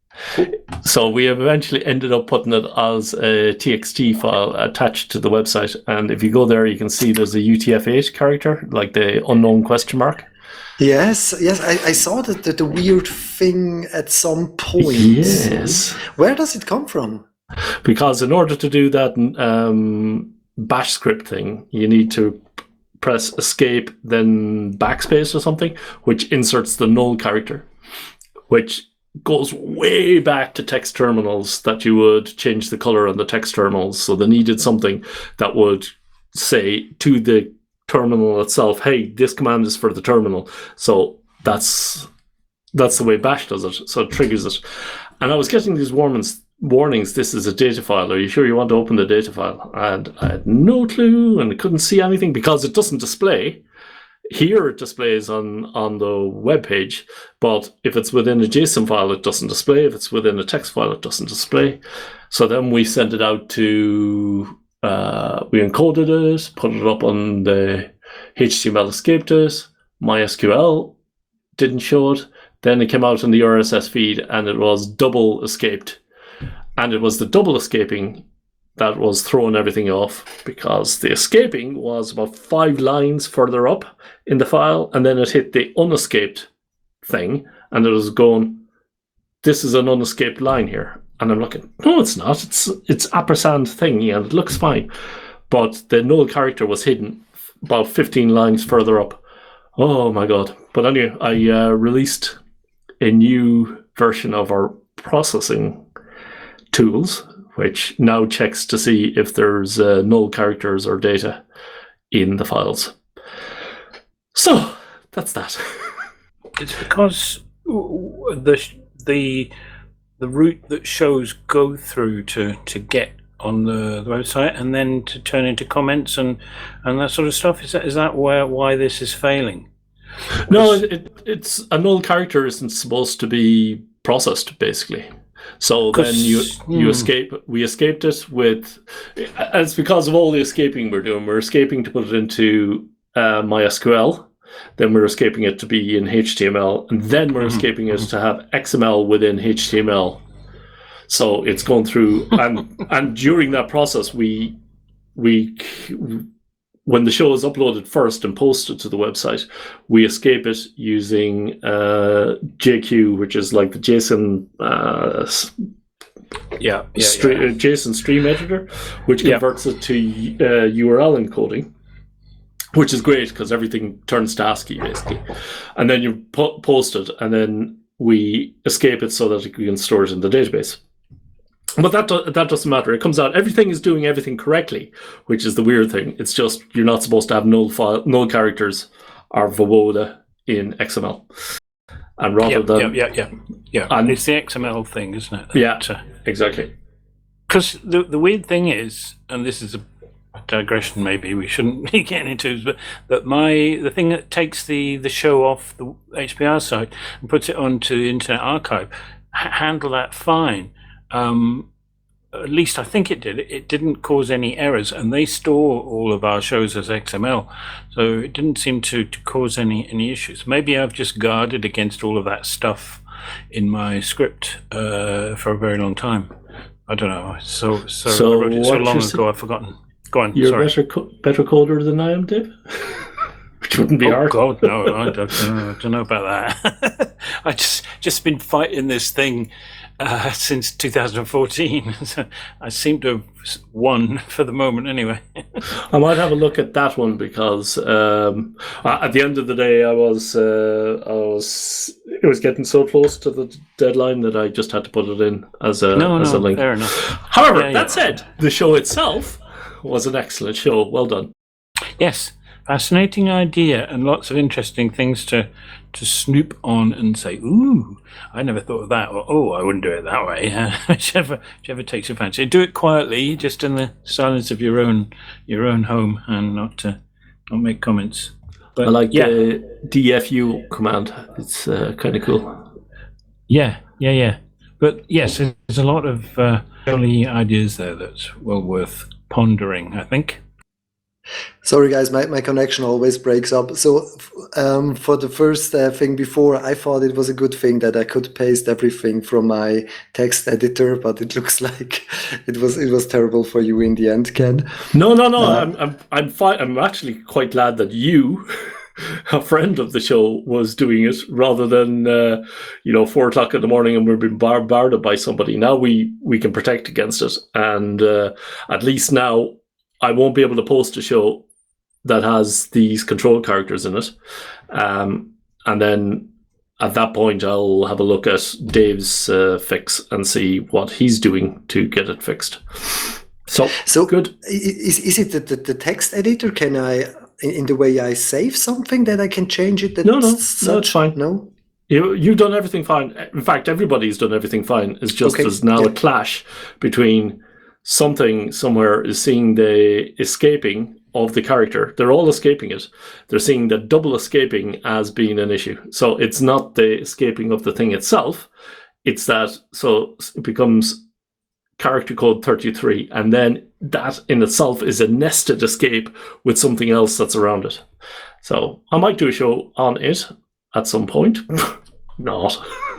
So we have eventually ended up putting it as a T X T file attached to the website, and if you go there you can see there's a U T F eight character, like the unknown question mark. yes, yes, I, I saw that the, the weird thing at some point. Yes. Where does it come from? Because in order to do that um, bash script thing, you need to press escape, then backspace or something, which inserts the null character, which goes way back to text terminals that you would change the color on the text terminals. So they needed something that would say to the terminal itself, hey, this command is for the terminal. So that's that's the way bash does it. So it triggers it. And I was getting these warnings, warnings, this is a data file. Are you sure you want to open the data file? And I had no clue, and I couldn't see anything because it doesn't display. Here it displays on, on the web page, but if it's within a JSON file, it doesn't display. If it's within a text file, it doesn't display. So then we sent it out to, uh, we encoded it, put it up on the H T M L escaped it, MySQL didn't show it. Then it came out in the R S S feed and it was double escaped. And it was the double escaping that was throwing everything off, because the escaping was about five lines further up in the file, and then it hit the unescaped thing, and it was going, this is an unescaped line here. And I'm looking, no, it's not. It's it's ampersand thing, and it looks fine. But the null character was hidden about fifteen lines further up. Oh my god. But anyway, I uh, released a new version of our processing tools, which now checks to see if there's uh, null characters or data in the files. So that's that. It's because the the the route that shows go through to, to get on the, the website and then to turn into comments and, and that sort of stuff. Is that is that where why this is failing? No, it, it, it's a null character isn't supposed to be processed, basically. So then you you hmm. escape. We escaped it with. And it's because of all the escaping we're doing. We're escaping to put it into uh, MySQL. Then we're escaping it to be in H T M L, and then we're escaping it to have X M L within H T M L. So it's going through, and and during that process, we we when the show is uploaded first and posted to the website, we escape it using uh, J Q, which is like the JSON uh, Yeah, yeah, stre- yeah. JSON stream editor, which Yeah. converts it to uh, U R L encoding, which is great because everything turns to ASCII basically. And then you po- post it, and then we escape it so that we can store it in the database. But that do- that doesn't matter. It comes out, everything is doing everything correctly, which is the weird thing. It's just you're not supposed to have null file, null characters or Voboda in X M L. And rather Yeah, than yeah, yeah, yeah, yeah. And- it's the X M L thing, isn't it? Yeah. That, uh, exactly. Because the the weird thing is, and this is a digression, maybe we shouldn't be getting into, but that my the thing that takes the the show off the H P R site and puts it onto the Internet Archive, ha- handle that fine. Um, at least I think it did. It didn't cause any errors, and they store all of our shows as X M L, so it didn't seem to, to cause any any issues. Maybe I've just guarded against all of that stuff in my script uh, for a very long time. I don't know. So so, So I wrote it so what long you're ago, I've forgotten. Go on. You're sorry. a better co- better coder than I am, Dave. Which wouldn't be Oh hard. God, no! I don't, know, I don't know about that. I just just been fighting this thing uh, since two thousand fourteen. So I seem to have won for the moment anyway. I might have a look at that one because um, at the end of the day, I was uh, I was it was getting so close to the deadline that I just had to put it in as a no, as no, a link. fair enough. However, Yeah, that yeah. said, the show itself was an excellent show. Well done. Yes, fascinating idea and lots of interesting things to to snoop on and say, ooh, I never thought of that, or oh, I wouldn't do it that way. whichever, whichever takes your fancy. Do it quietly, just in the silence of your own your own home, and not uh, not make comments. But I like yeah, the D F U command. It's uh, kind of cool. yeah, yeah, yeah. But yes, there's a lot of uh, early ideas there that's well worth pondering, I think. Sorry, guys, my, my connection always breaks up. So, um, for the first uh, thing before, I thought it was a good thing that I could paste everything from my text editor, but it looks like it was it was terrible for you in the end, Ken. No, no, no. Uh, I'm I'm I'm fine. I'm actually quite glad that you, a friend of the show, was doing it rather than uh, you know four o'clock in the morning and we're being bombarded by somebody. Now we we can protect against it, and uh, at least now I won't be able to post a show that has these control characters in it, um, and then at that point I'll have a look at Dave's uh, fix and see what he's doing to get it fixed. So, So, good. i- is is it the, the, the text editor? Can I, in, in the way I save something, that I can change it? That No, no, no, such- it's fine. No. You, you've done everything fine. In fact, everybody's done everything fine. It's just Okay, there's now yeah. a clash between something somewhere is seeing the escaping of the character. They're all escaping it. They're seeing the double escaping as being an issue. So it's not the escaping of the thing itself. It's that, so it becomes character code thirty-three, and then that in itself is a nested escape with something else that's around it. So I might do a show on it at some point. Not.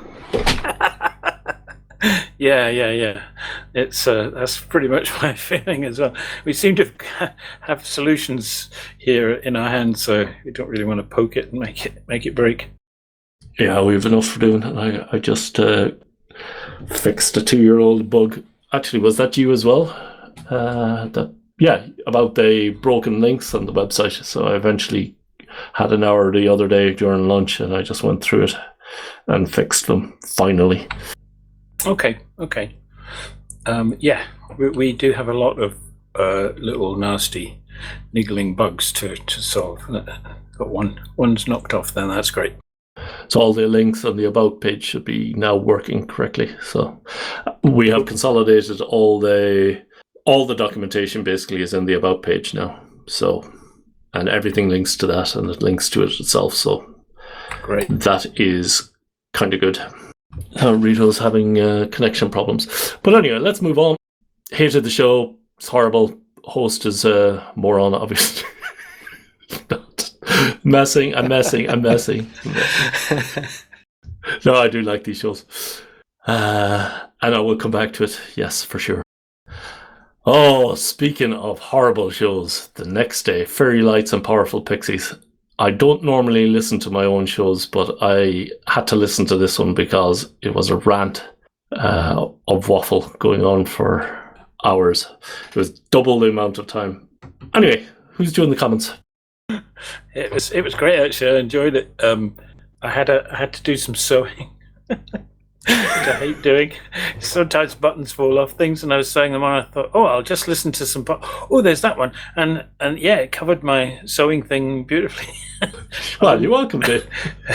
Yeah, yeah, yeah. It's uh, that's pretty much my feeling as well. We seem to have solutions here in our hands, so we don't really want to poke it and make it make it break. Yeah, we have enough for doing. I, I just uh, fixed a two-year-old bug. Actually, was that you as well? Uh, that yeah, about the broken links on the website. So I eventually had an hour the other day during lunch, and I just went through it and fixed them finally. Okay, okay. Um, yeah, we, we do have a lot of uh, little nasty, niggling bugs to, to solve. Got one, one's knocked off. Then that's great. So all the links on the about page should be now working correctly. So we have consolidated all the all the documentation basically is in the about page now. So and everything links to that, and it links to it itself. So Great. that is kind of good. Uh, Rito's having uh, connection problems. But anyway, let's move on. Hated the show. It's horrible. Host is a moron, obviously. Not messing. I'm messing. I'm messing. I'm messing. No, I do like these shows. Uh, and I will come back to it. Yes, for sure. Oh, speaking of horrible shows, the next day, Fairy Lights and Powerful Pixies. I don't normally listen to my own shows, but I had to listen to this one because it was a rant uh, of waffle going on for hours. It was double the amount of time. Anyway, who's doing the comments? It was it was great actually. I enjoyed it. Um, I had a I had to do some sewing, which I hate doing. Sometimes buttons fall off things, and I was sewing them on. I thought, oh, I'll just listen to some. Bu- oh, there's that one, and and yeah, it covered my sewing thing beautifully. Well, you're welcome to.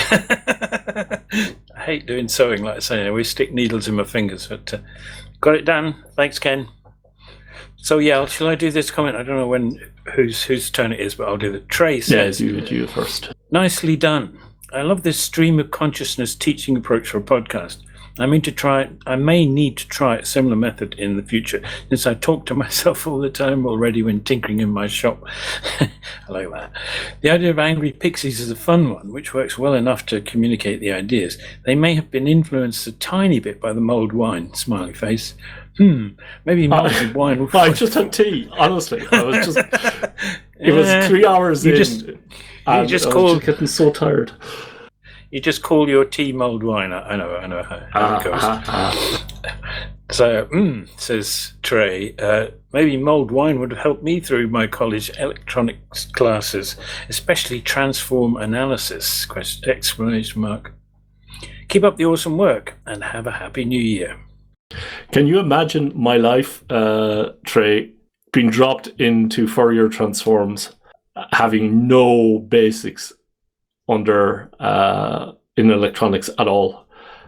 I hate doing sewing, like I say. I always stick needles in my fingers, but uh, got it done. Thanks, Ken. So yeah, shall I do this comment? I don't know when whose whose turn it is, but I'll do the Trey Yeah, says. you do it first. Nicely done. I love this stream of consciousness teaching approach for a podcast. I mean to try I may need to try a similar method in the future, since I talk to myself all the time already when tinkering in my shop. I like that. The idea of angry pixies is a fun one, which works well enough to communicate the ideas. They may have been influenced a tiny bit by the mulled wine, smiley face. Hmm, maybe mulled wine will I just had tea, honestly. I was just. It was Yeah. three hours You in. just- and just I was called- just getting so tired. You just call your tea mulled wine. I I know, I know how, how it goes. Ah, ah, So, mm, says Trey, uh, maybe mulled wine would have helped me through my college electronics classes, especially transform analysis, question, exclamation mark. Keep up the awesome work and have a happy new year. Can you imagine my life, uh, Trey, being dropped into Fourier transforms, having no basics under uh, in electronics at all?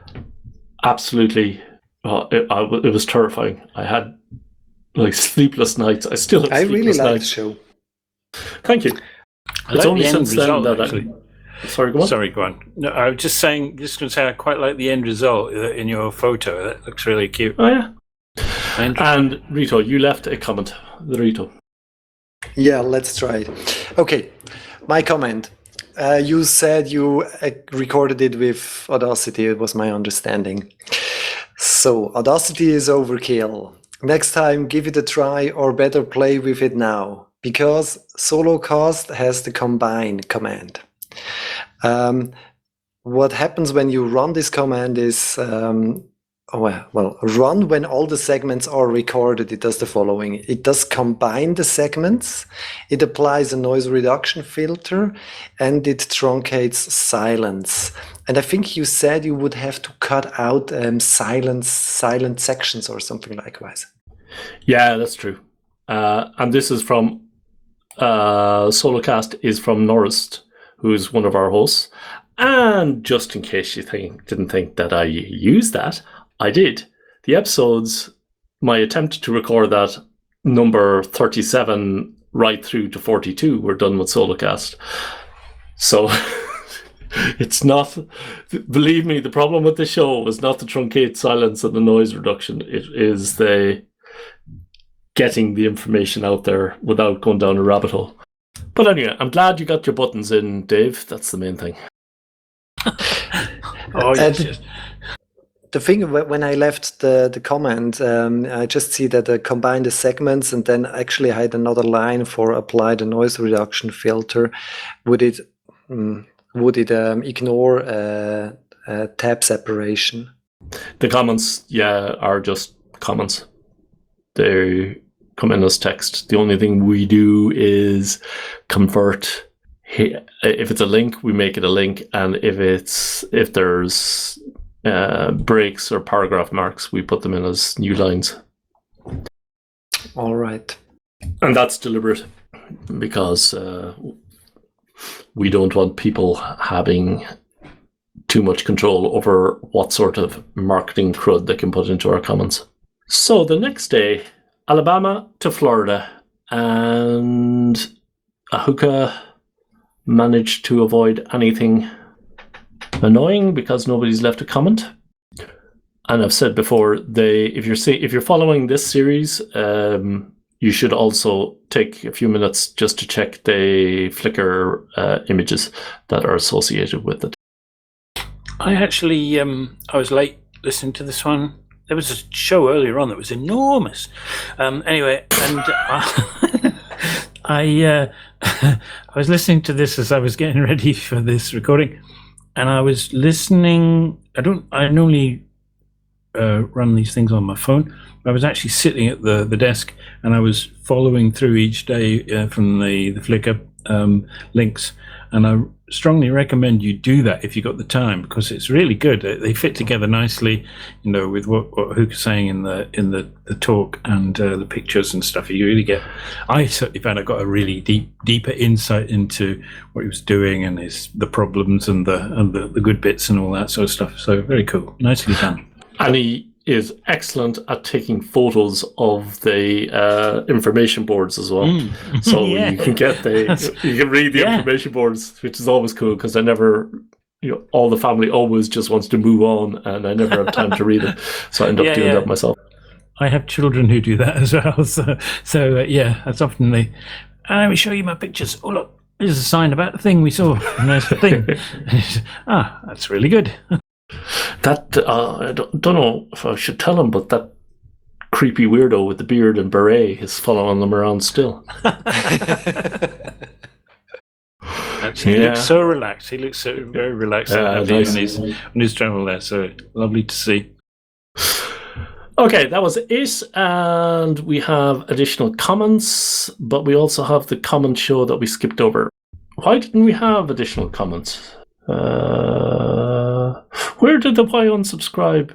Absolutely. Oh, it, I, it was terrifying. I had like sleepless nights. I still have I sleepless really like the nights. show. Thank you. I It's like only the end since then result, that actually. I, sorry, go on. Sorry, go on. No, I was just saying, just going to say, I quite like the end result uh, in your photo. That looks really cute. Oh yeah. And And Rito, you left a comment. Rito. Yeah, let's try it. Okay, my comment. Uh, you said you uh, recorded it with Audacity, it was my understanding. So, Audacity is overkill. Next time, give it a try, or better play with it now, because Solocast has the combine command. Um, what happens when you run this command is, um, oh, well, well, run when all the segments are recorded. It does the following. It does combine the segments, it applies a noise reduction filter, and it truncates silence. And I think you said you would have to cut out um, silence, silent sections or something likewise. Yeah, that's true. Uh, and this is from uh, Solocast is from Norris, who's one of our hosts. And just in case you think didn't think that I used that, I did. The episodes, my attempt to record that number thirty-seven right through to forty-two were done with Solocast. So it's not, believe me, the problem with the show was not the truncate silence and the noise reduction. It is the getting the information out there without going down a rabbit hole. But anyway, I'm glad you got your buttons in, Dave. That's the main thing. oh, yes, And- yes. The thing wh- when I left the, the comment, um, I just see that I combined the segments, and then actually I had another line for apply the noise reduction filter. Would it mm, would it um, ignore uh, uh, tab separation? The comments, yeah, are just comments. They come in as text. The only thing we do is convert. If it's a link, we make it a link, and if it's if there's uh, breaks or paragraph marks, we put them in as new lines. All right. And that's deliberate because uh, we don't want people having too much control over what sort of marketing crud they can put into our comments. So the next day, Alabama to Florida, and Ahuka managed to avoid anything annoying because nobody's left a comment. And I've said before, they if you're see, if you're following this series, um, you should also take a few minutes just to check the Flickr uh, images that are associated with it. I actually, um, I was late listening to this one. There was a show earlier on that was enormous. Um, anyway, and I, I, uh, I was listening to this as I was getting ready for this recording, and I was listening. I don't. I normally uh, run these things on my phone. I was actually sitting at the, the desk, and I was following through each day uh, from the the Flickr um, links, and I strongly recommend you do that if you got the time, because it's really good. They fit together nicely, you know, with what, what Hook's saying in the in the, the talk and uh, the pictures and stuff. You really get. I certainly found I got a really deep, deeper insight into what he was doing and his the problems and the and the, the good bits and all that sort of stuff. So very cool, nicely done. And he is excellent at taking photos of the uh, information boards as well. Mm. So Yeah. you can get the, you can read the Yeah. information boards, which is always cool because I never, you know, all the family always just wants to move on, and I never have time to read it. So I end up Yeah, doing yeah. that myself. I have children who do that as well. So, so uh, yeah, that's often the. Uh, let me show you my pictures. Oh look, there's a sign about the thing we saw, and there's the thing. Ah, that's really good. That uh, I don't, don't know if I should tell him, but that creepy weirdo with the beard and beret is following them around still. Actually, he Yeah. looks so relaxed. He looks so very relaxed Yeah, and happy nice. on his on his travel there. So lovely to see. Okay, that was it. And we have additional comments, but we also have the comment show that we skipped over. Why didn't we have additional comments? Uh, where did the why unsubscribe?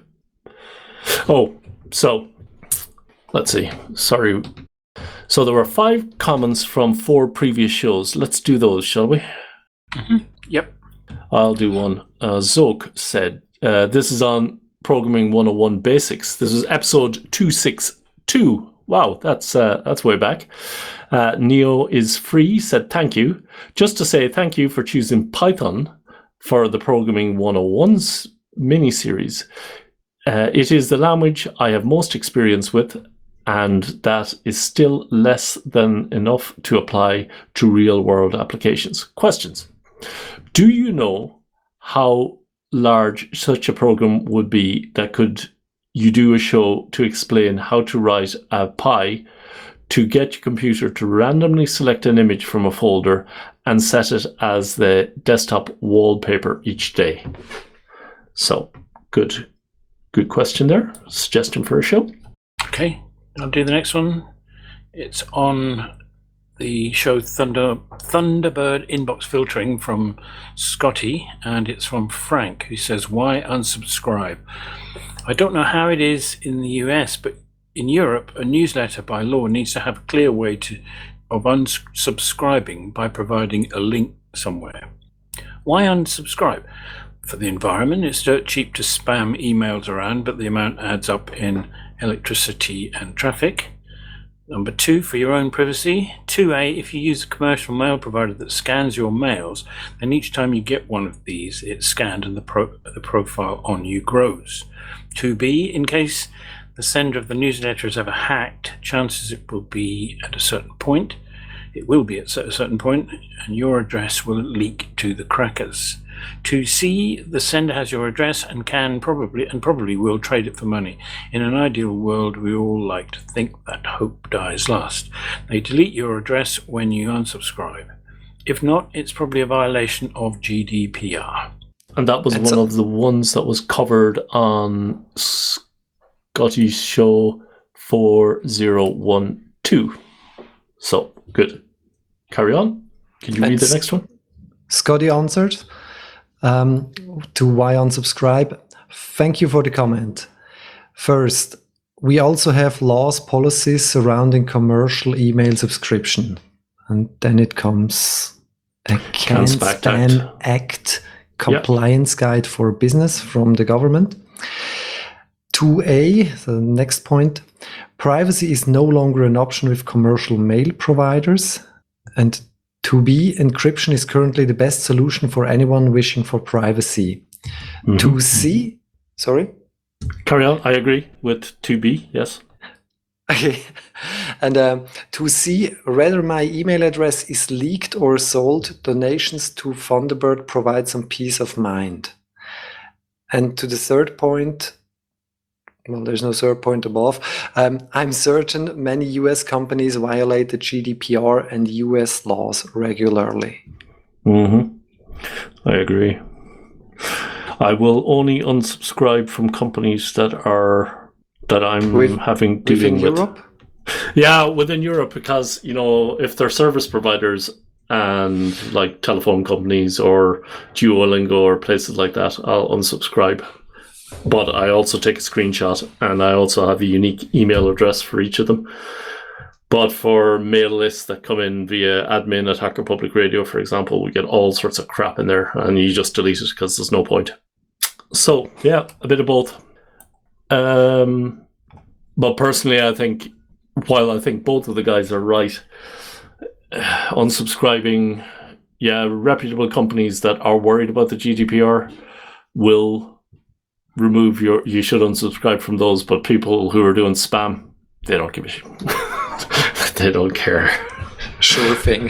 Oh, so let's see. Sorry. So there were five comments from four previous shows. Let's do those, shall we? Mm-hmm. Yep. I'll do one. Uh, Zoke said, uh, this is on Programming one oh one Basics. This is episode two sixty-two. Wow, that's uh, that's way back. Uh, Neo is free said thank you. Just to say thank you for choosing Python for the Programming one oh one's mini-series. Uh, it is the language I have most experience with, and that is still less than enough to apply to real-world applications. Questions. Do you know how large such a program would be that could you do a show to explain how to write a P I to get your computer to randomly select an image from a folder and set it as the desktop wallpaper each day? So, good, good question there. Suggestion for a show. Okay, I'll do the next one. It's on the show Thunder Thunderbird Inbox Filtering from Scotty, and it's from Frank, who says, why unsubscribe? I don't know how it is in the U S, but in Europe, a newsletter by law needs to have a clear way to of unsubscribing by providing a link somewhere. Why unsubscribe? For the environment, it's dirt cheap to spam emails around, but the amount adds up in electricity and traffic. Number two, for your own privacy. two A, if you use a commercial mail provider that scans your mails, then each time you get one of these, it's scanned and the, pro- the profile on you grows. two B, in case the sender of the newsletter is ever hacked, chances it will be at a certain point. It will be at a certain point, and your address will leak to the crackers. two C, the sender has your address and can probably and probably will trade it for money. In an ideal world, we all like to think that hope dies last. They delete your address when you unsubscribe. If not, it's probably a violation of G D P R. And that was It's one a- of the ones that was covered on Scotty's show four oh one two. So, good. Carry on. Can you read the It's- next one? Scotty answered um, to why unsubscribe. Thank you for the comment. First, we also have laws, policies surrounding commercial email subscription. And then it comes a CAN-SPAC CAN-SPAN Act. Act compliance guide for business from the government. two A, the next point, privacy is no longer an option with commercial mail providers. And two B, encryption is currently the best solution for anyone wishing for privacy. Mhm. two C, sorry? Carry on. I agree with two B, yes. Okay. And um, two C, whether my email address is leaked or sold, donations to Thunderbird provide some peace of mind. And to the third point, well, there's no third point above. Um, I'm certain many U S companies violate the G D P R and U S laws regularly. Mm-hmm. I agree. I will only unsubscribe from companies that are that I'm With- having Within dealing with. Europe? Yeah, within Europe, because you know if they're service providers and like telephone companies or Duolingo or places like that, I'll unsubscribe. But I also take a screenshot, and I also have a unique email address for each of them. But for mail lists that come in via admin at Hacker Public Radio, for example, we get all sorts of crap in there, and you just delete it because there's no point. So, yeah, a bit of both. Um, but personally, I think, while I think both of the guys are right, unsubscribing, yeah, reputable companies that are worried about the G D P R will remove your, you should unsubscribe from those, but people who are doing spam, they don't give a shit. They don't care. Sure thing.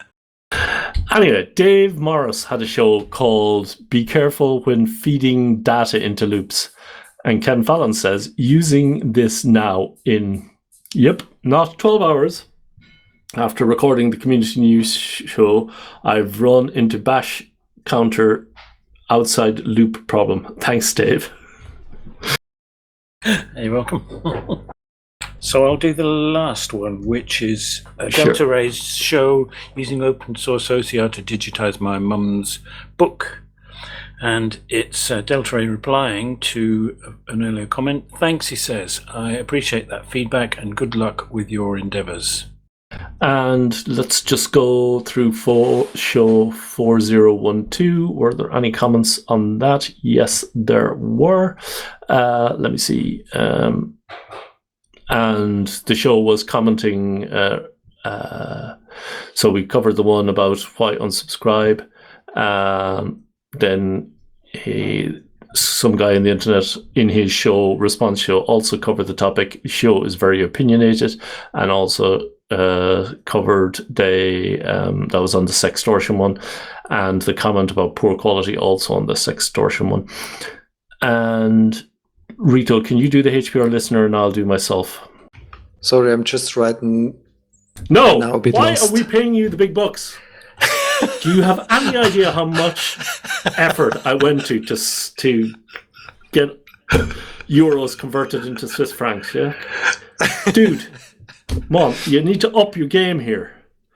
Anyway, Dave Morris had a show called Be Careful When Feeding Data into Loops. And Ken Fallon says, using this now in, yep, not twelve hours. After recording the community news show, I've run into bash counter outside loop problem. Thanks, Dave. You're welcome. So I'll do the last one, which is uh, Sure. Delta Ray's show using open source O C R to digitize my mum's book. And it's uh, Delta Ray replying to an earlier comment. Thanks, he says. I appreciate that feedback and good luck with your endeavors. And let's just go through for show four zero one two. Were there any comments on that? Yes, there were. Uh, let me see. Um, and the show was commenting. Uh, uh, so we covered the one about why unsubscribe. Um, then he, some guy on the internet in his show, response show, also covered the topic. Show is very opinionated, and also uh, covered the um, that was on the sextortion one, and the comment about poor quality also on the sextortion one. And Rito, can you do the H P R listener, and I'll do myself? Sorry, I'm just writing. No. Now a bit Why lost. are we paying you the big bucks? Do you have any idea how much effort I went to to s- to get euros converted into Swiss francs? Yeah, dude, come on, you need to up your game here.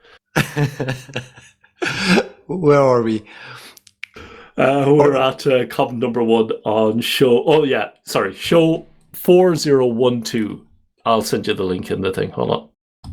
Where are we? Uh, we're at uh, comment number one on show. Oh yeah, sorry, show four zero one two. I'll send you the link in the thing. Hold on.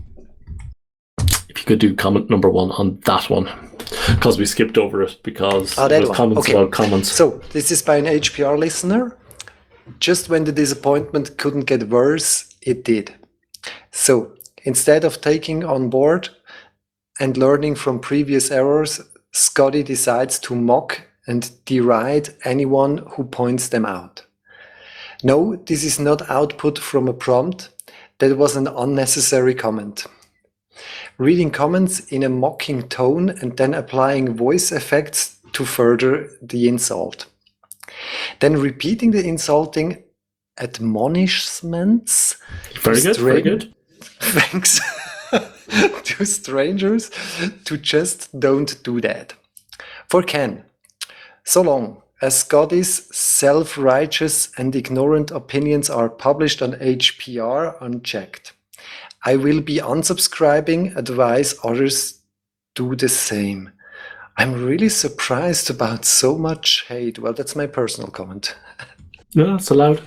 If you could do comment number one on that one, because we skipped over it because Oh, that there was one. comments Okay. about comments. So this is by an H P R listener. Just when the disappointment couldn't get worse, it did. So instead of taking on board and learning from previous errors, Scotty decides to mock and deride anyone who points them out. No, this is not output from a prompt. That was an unnecessary comment. Reading comments in a mocking tone and then applying voice effects to further the insult. Then repeating the insulting admonishments Very to good, very stran- good. Thanks to strangers to just don't do that. For Ken, so long as Scotty's self-righteous and ignorant opinions are published on H P R unchecked, I will be unsubscribing, advise others do the same. I'm really surprised about so much hate. Well, that's my personal comment. Yeah, that's allowed.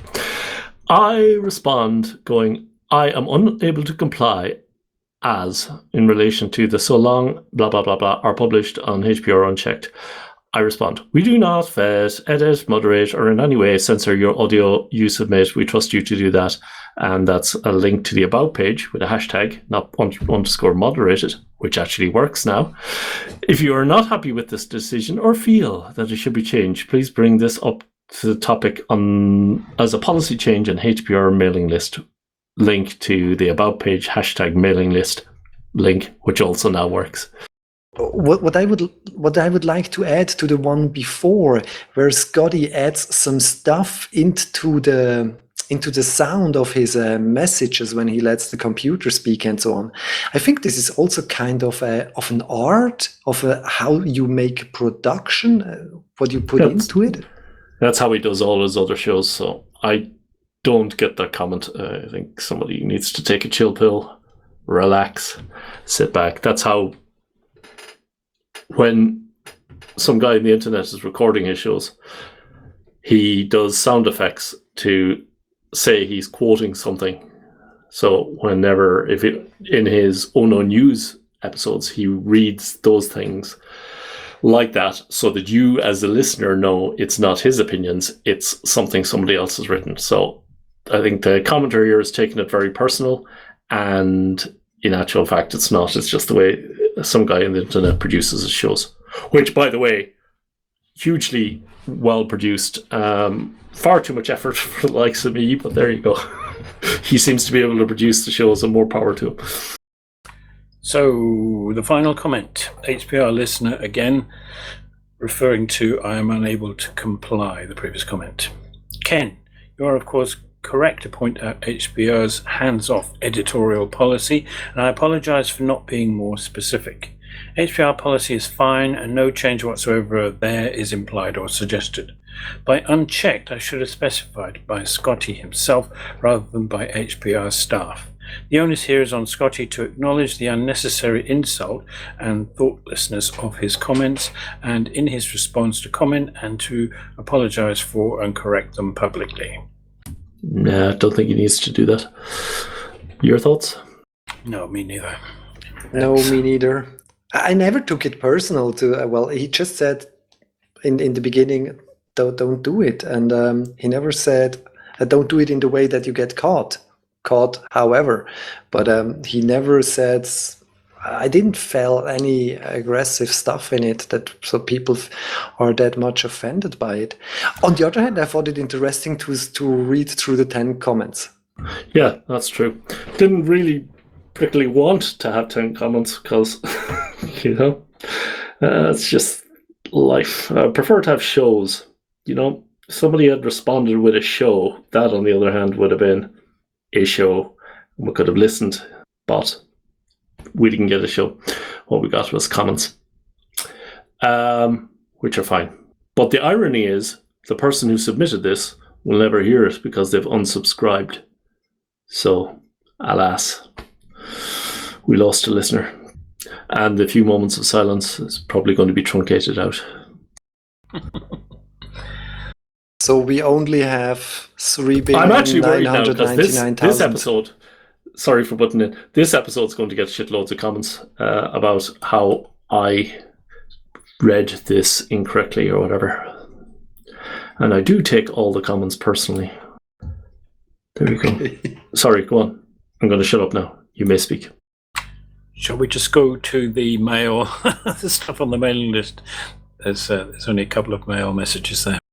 I respond going, I am unable to comply as in relation to the so long blah blah blah blah are published on H P R unchecked. I respond, we do not vet, edit, moderate, or in any way censor your audio you submit. We trust you to do that. And that's a link to the About page with a hashtag, not underscore moderated, which actually works now. If you are not happy with this decision or feel that it should be changed, please bring this up to the topic on as a policy change and H P R mailing list. Link to the About page, hashtag mailing list link, which also now works. What, what I would what I would like to add to the one before, where Scotty adds some stuff into the into the sound of his uh, messages when he lets the computer speak and so on. I think this is also kind of a, of an art of a, how you make a production, uh, what you put That's- into it. That's how he does all his other shows. So I don't get that comment. Uh, I think somebody needs to take a chill pill, relax, sit back. That's how, when some guy on the internet is recording his shows, he does sound effects to say he's quoting something. So whenever, if it, in his Oh No News episodes, he reads those things like that so that you as the listener know it's not his opinions, it's something somebody else has written. So I think the commenter here is taking it very personal, and in actual fact it's not. It's just the way some guy on the internet produces his shows, which, by the way, hugely well produced. Um, far too much effort for the likes of me, but there you go. He seems to be able to produce the shows, and more power to him. So the final comment, H P R listener again, referring to I am unable to comply, the previous comment. Ken, you are of course correct to point out H P R's hands-off editorial policy, and I apologize for not being more specific. H P R policy is fine and no change whatsoever there is implied or suggested. By unchecked, I should have specified by Scotty himself rather than by H P R staff. The onus here is on Scotty to acknowledge the unnecessary insult and thoughtlessness of his comments, and in his response to comment, and to apologise for and correct them publicly. Nah, I don't think he needs to do that. Your thoughts? No, me neither. No, me neither. I never took it personal. To uh, well, he just said in in the beginning, don't don't do it, and um, he never said uh, don't do it in the way that you get caught. Caught, however, but um, he never said. I didn't feel any aggressive stuff in it that so people f- are that much offended by it. On the other hand, I thought it interesting to to read through the ten comments. Yeah, that's true. Didn't really particularly want to have ten comments because, you know, uh, it's just life. I prefer to have shows. You know, if somebody had responded with a show, that on the other hand would have been a show. We could have listened, but we didn't get a show. What we got was comments, um, which are fine. But the irony is, the person who submitted this will never hear it because they've unsubscribed. So, alas, we lost a listener. And the few moments of silence is probably going to be truncated out. So we only have three billion I'm actually worried nine now hundred because this, ninety-nine this thousand. episode, sorry for putting in, this episode's going to get shitloads of comments uh, about how I read this incorrectly or whatever. And I do take all the comments personally. There you go. Sorry, go on. I'm going to shut up now. You may speak. Shall we just go to the mail, the stuff on the mailing list? There's, uh, there's only a couple of mail messages there.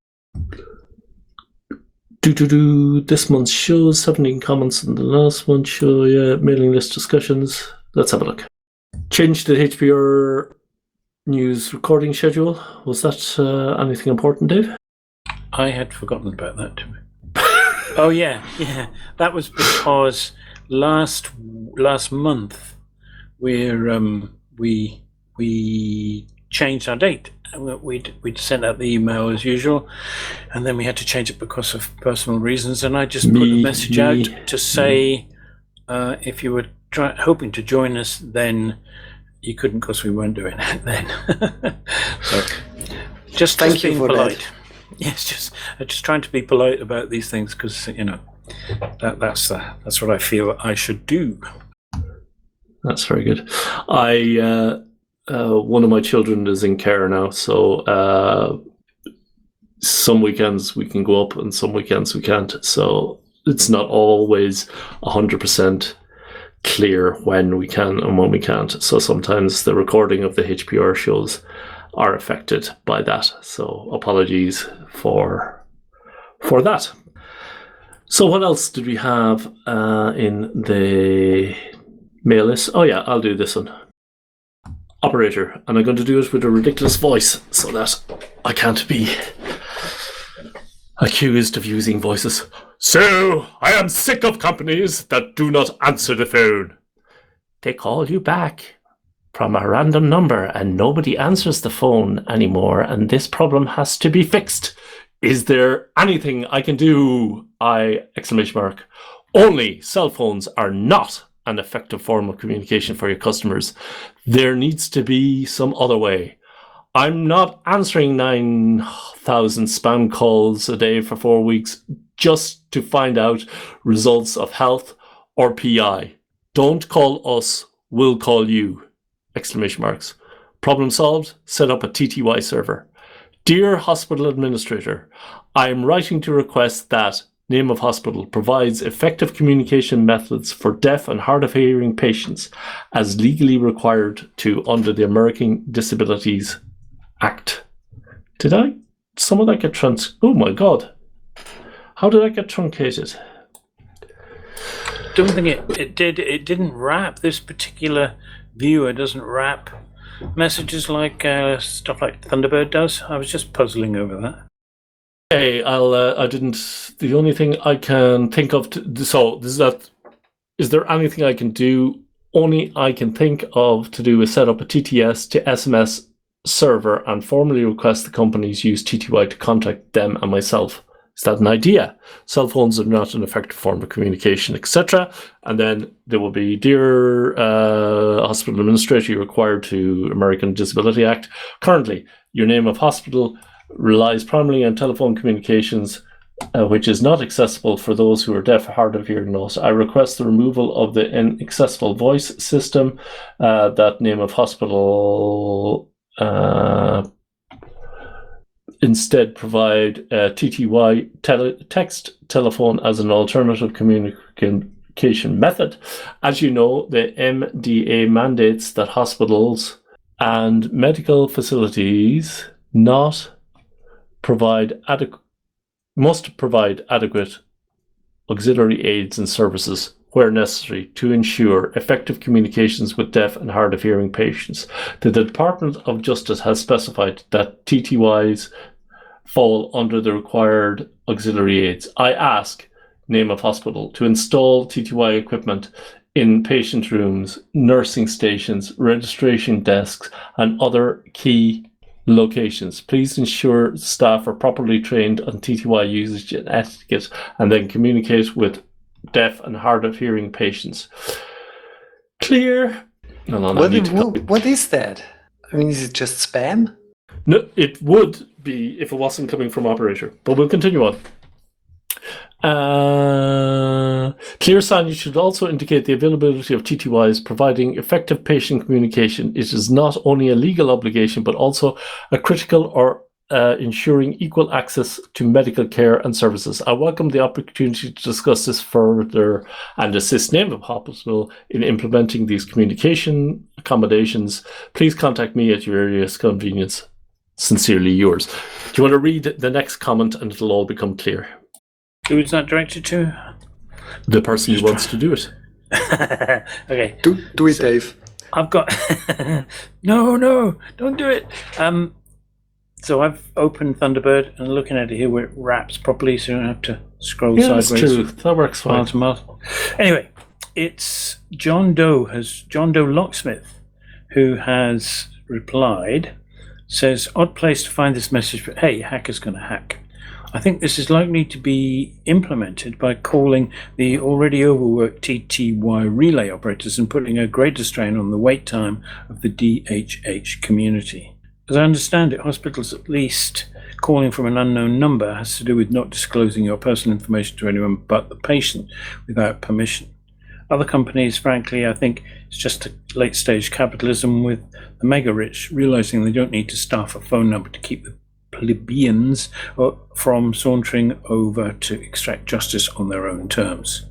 Do do do. This month's show, seventeen comments on the last month's show. Yeah, mailing list discussions. Let's have a look. Change the H P R news recording schedule. Was that uh, anything important, Dave? I had forgotten about that too. Oh yeah, yeah. That was because last last month we're um, we we changed our date. We'd we'd sent out the email as usual, and then we had to change it because of personal reasons. And I just Me, put a message me, out to say uh, if you were try, hoping to join us, then you couldn't because we weren't doing it then. So, just Thank just you being for polite. that. Yes, just uh, just trying to be polite about these things because you know that that's uh, that's what I feel I should do. That's very good. I uh, uh, one of my children is in care now, so uh, some weekends we can go up and some weekends we can't. So it's not always a hundred percent clear when we can and when we can't. So sometimes the recording of the H P R shows are affected by that. So apologies for for that. So what else did we have uh, in the mail list? Oh yeah, I'll do this one. Operator, and I'm going to do it with a ridiculous voice so that I can't be accused of using voices. So, I am sick of companies that do not answer the phone. They call you back from a random number and nobody answers the phone anymore, and this problem has to be fixed. Is there anything I can do? I exclamation mark. Only cell phones are not an effective form of communication for your customers. There needs to be some other way. I'm not answering nine thousand spam calls a day for four weeks just to find out results of health or P I. Don't call us, we'll call you. Exclamation marks. Problem solved? Set up a T T Y server. Dear Hospital Administrator, I am writing to request that name of hospital provides effective communication methods for deaf and hard of hearing patients as legally required to under the American Disabilities Act. Did I? Some of that get trans... Oh my god. How did that get truncated? Don't think it, it did. It didn't wrap. This particular viewer doesn't wrap messages like uh, stuff like Thunderbird does. I was just puzzling over that. Hey, I'll. Uh, I didn't. The only thing I can think of. To, so, is that? Is there anything I can do? Only I can think of to do is set up a T T S to S M S server and formally request the companies use T T Y to contact them and myself. Is that an idea? Cell phones are not an effective form of communication, et cetera. And then there will be, dear uh, hospital administrator, you're required to American Disability Act. Currently, your name of hospital relies primarily on telephone communications, uh, which is not accessible for those who are deaf, hard of hearing loss. I request the removal of the inaccessible voice system. Uh, that name of hospital uh, instead provide uh, T T Y tele- text telephone as an alternative communication method. As you know, the M D A mandates that hospitals and medical facilities not provide adequate must provide adequate auxiliary aids and services where necessary to ensure effective communications with deaf and hard of hearing patients. The Department of Justice has specified that T T Ys fall under the required auxiliary aids. I ask, name of hospital, to install T T Y equipment in patient rooms, nursing stations, registration desks, and other key locations. Please ensure staff are properly trained on T T Y usage and etiquette, and then communicate with deaf and hard of hearing patients. Clear? No, no, no, What, I need to what, what is that? I mean, is it just spam? No, it would be if it wasn't coming from operator, but we'll continue on. Uh, clear signage should also indicate the availability of T T Ys providing effective patient communication. It is not only a legal obligation, but also a critical or uh, ensuring equal access to medical care and services. I welcome the opportunity to discuss this further and assist Name of Hospital in implementing these communication accommodations. Please contact me at your earliest convenience. Sincerely yours. Do you want to read the next comment and it'll all become clear? Who is that directed to? The person who wants to do it. Okay. Do, do it, Dave. I've got... no, no, don't do it. Um, so I've opened Thunderbird and looking at it here where it wraps properly so you don't have to scroll Yeah, that's sideways. true. That works fine. Miles and miles. Anyway, it's John Doe, has John Doe Locksmith, who has replied, says, odd place to find this message, but hey, hacker's going to hack. I think this is likely to be implemented by calling the already overworked T T Y relay operators and putting a greater strain on the wait time of the D H H community. As I understand it, hospitals at least calling from an unknown number has to do with not disclosing your personal information to anyone but the patient without permission. Other companies, frankly, I think it's just a late-stage capitalism with the mega-rich realizing they don't need to staff a phone number to keep the plebeians from sauntering over to extract justice on their own terms.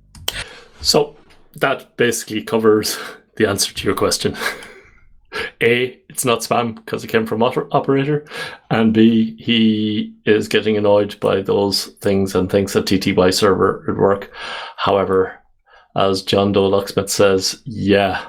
So that basically covers the answer to your question. A, it's not spam because it came from oper- operator, and B, he is getting annoyed by those things and thinks that T T Y server would work. However, as John Doe Locksmith says, yeah,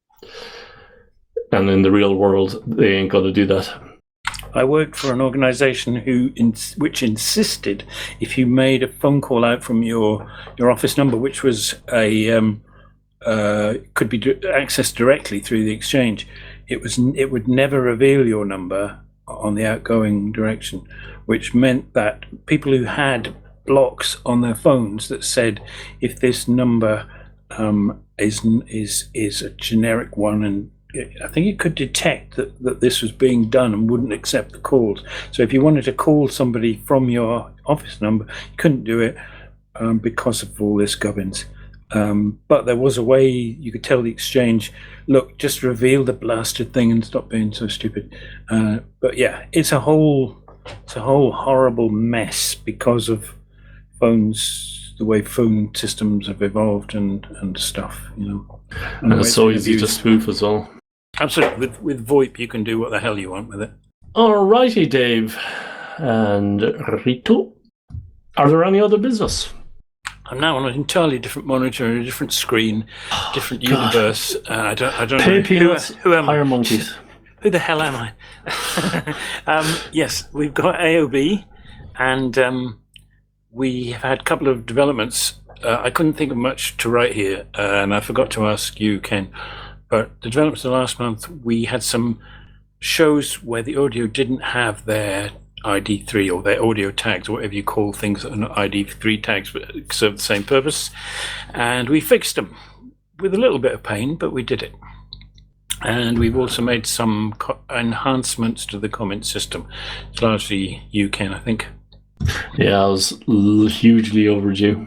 and in the real world, they ain't going to do that. I worked for an organization who, ins- which insisted if you made a phone call out from your your office number, which was a um, uh, could be d- accessed directly through the exchange, it was n- it would never reveal your number on the outgoing direction, which meant that people who had blocks on their phones that said if this number um, is is is a generic one, and I think it could detect that, that this was being done and wouldn't accept the calls. So if you wanted to call somebody from your office number, you couldn't do it um, because of all this gubbins. Um, but there was a way you could tell the exchange, look, just reveal the blasted thing and stop being so stupid. Uh, but yeah, it's a whole it's a whole horrible mess because of phones, the way phone systems have evolved and, and stuff, you know. And, and it's so been easy to abused. spoof as well. Absolutely. With with VoIP, you can do what the hell you want with it. Alrighty, Dave and Rito. Are there any other business? I'm now on an entirely different monitor, a different screen, different God. universe. Uh, I don't. I don't Pay know. Who, peanuts, who am I? hire monkeys. Who the hell am I? um, yes, we've got A O B, and um, we have had a couple of developments. Uh, I couldn't think of much to write here, uh, and I forgot to ask you, Ken. But the developments of last month, we had some shows where the audio didn't have their I D three or their audio tags, or whatever you call things that are not I D three tags but serve the same purpose. And we fixed them with a little bit of pain, but we did it. And we've also made some co- enhancements to the comment system. It's largely you, Ken, I think. Yeah, I was l- hugely overdue.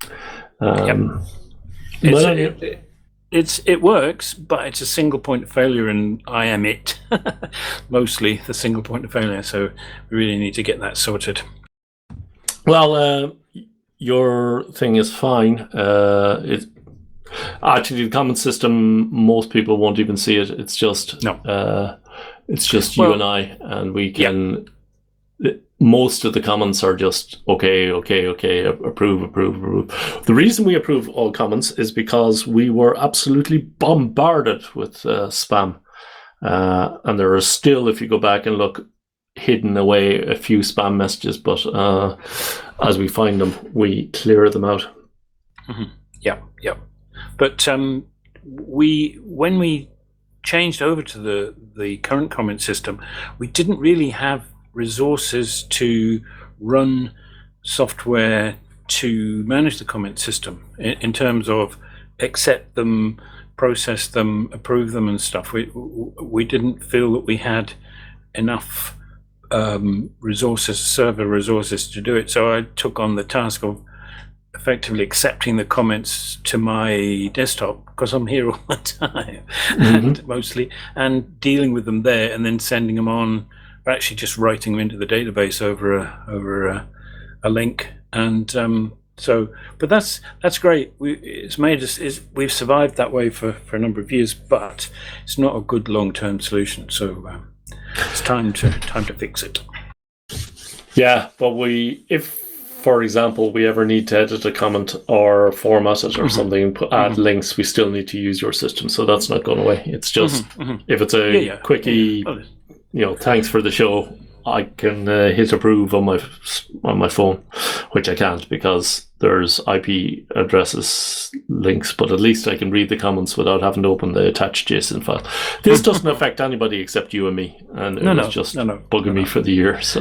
Um, It's, but- it, it- it's it works, but it's a single point of failure, and I am it. Mostly the single point of failure, so we really need to get that sorted. Well, uh, your thing is fine. Uh, it actually the comment system, most people won't even see it. It's just No. uh, it's just you Well, and I, and we can. Most of the comments are just okay, okay, okay, approve, approve, approve. The reason we approve all comments is because we were absolutely bombarded with uh, spam, uh, and there are still, if you go back and look, hidden away a few spam messages. But uh, as we find them, we clear them out. Mm-hmm. Yeah, yeah. But um, we when we changed over to the the current comment system, we didn't really have resources to run software to manage the comment system in, in terms of accept them, process them, approve them, and stuff. We we didn't feel that we had enough um, resources, server resources, to do it. So I took on the task of effectively accepting the comments to my desktop, because I'm here all the time, Mm-hmm. and mostly, and dealing with them there, and then sending them on. Actually, just writing them into the database over a over a, a link, and um, so. But that's that's great. We it's made us. It's, we've survived that way for, for a number of years, but it's not a good long term solution. So um, it's time to time to fix it. Yeah, but we, if for example we ever need to edit a comment or format it or Mm-hmm. something, and put, add Mhm. links, we still need to use your system. So that's not going away. It's just Mhm, mhm. if it's a Yeah, yeah, quickie. yeah, yeah. You know, thanks for the show. I can uh, hit approve on my on my phone, which I can't because there's I P addresses links. But at least I can read the comments without having to open the attached JSON file. This doesn't affect anybody except you and me, and it No, was no, just no, no, bugging no, me no. for the year. So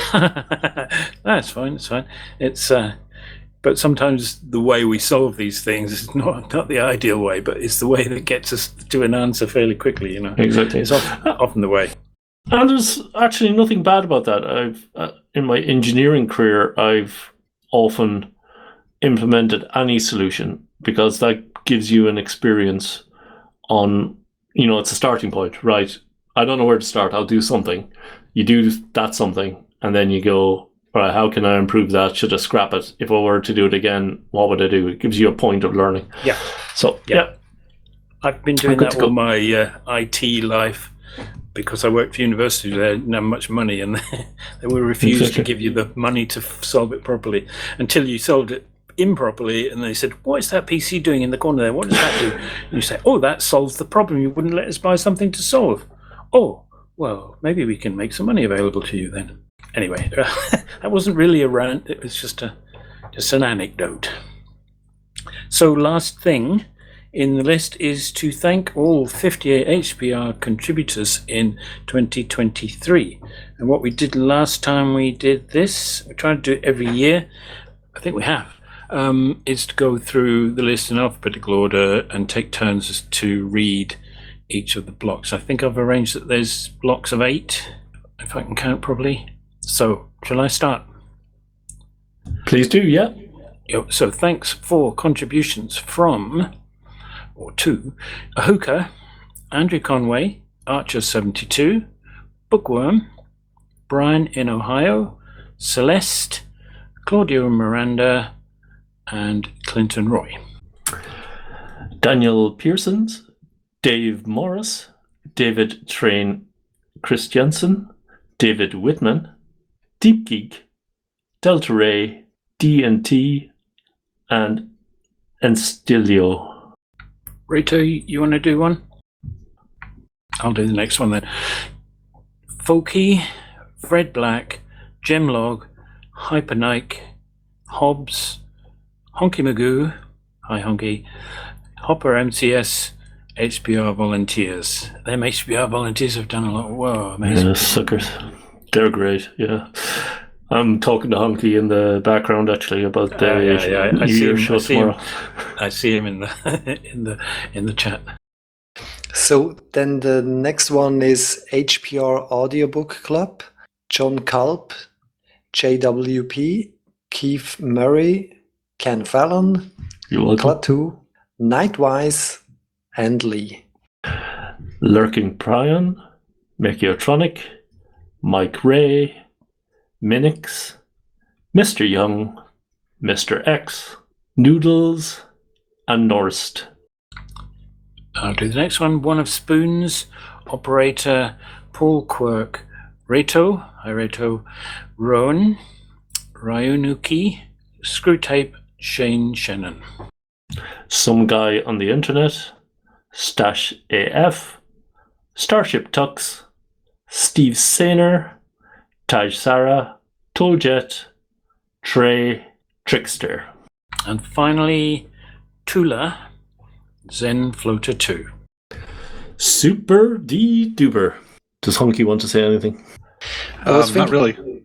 That's fine. It's fine. It's uh, but sometimes the way we solve these things is not not the ideal way, but it's the way that gets us to an answer fairly quickly. You know, exactly. it's often, often the way. And there's actually nothing bad about that. I've uh, in my engineering career, I've often implemented any solution because that gives you an experience on, you know, it's a starting point, right? I don't know where to start. I'll do something. You do that something, and then you go, all right, how can I improve that? Should I scrap it? If I were to do it again, what would I do? It gives you a point of learning. Yeah. So, Yeah. yeah. I've been doing good that to go. all my uh, I T life because I worked for university. They didn't have much money, and they were refused to Exactly. give you the money to f- solve it properly until you solved it improperly. And they said, "What is that P C doing in the corner there? What does that do?" And you say, "Oh, that solves the problem. You wouldn't let us buy something to solve." Oh, well, maybe we can make some money available to you then. Anyway, that wasn't really a rant. It was just a just an anecdote. So, last thing in the list is to thank all fifty-eight H P R contributors in twenty twenty-three. And what we did last time we did this, we try to do it every year, I think we have, um, is to go through the list in alphabetical order and take turns to read each of the blocks. I think I've arranged that there's blocks of eight, if I can count properly. So, shall I start? Please do, yeah. Yep, so thanks for contributions from, or to, Ahuka, Andrew Conway, Archer seventy-two, Bookworm, Brian in Ohio, Celeste, Claudio Miranda, and Clinton Roy. Daniel Pearsons, Dave Morris, David Train Christiansen, David Whitman, Deep Geek, Delta Ray, D and T, and Enstilio. Rito, you want to do one? I'll do the next one then. Folky, Fred Black, Gemlog, Hyper Nike, Hobbs, Honky Magoo, hi Honky, Hopper M C S, H P R volunteers. Them H P R volunteers have done a lot of work. Amazing. Yeah, suckers. They're great, yeah. I'm talking to Honky in the background actually about the Uh, yeah, yeah, I New see Year him, show I see him. tomorrow. I see him in the in the in the chat. So then the next one is H P R Audiobook Club, John Culp, J W P, Keith Murray, Ken Fallon, You're welcome. Klaatu, Nightwise, and Lee. Lurking Prion, Mechiotronic, Mike Ray, Minix, Mister Young, Mister X, Noodles, and Norst. I'll do the next one. One of Spoons, Operator, Paul Quirk, Reto, hi Reto, Rowan, Ryunuki, Screwtape, Shane Shannon. Some guy on the internet, Stash A F, Starship Tux, Steve Sainer, Taj Sarah, Tooljet, Trey, Trickster. And finally, Tula, Zen Floater two. Super D Duper. Does Honky want to say anything? I was Um, not thinking- really.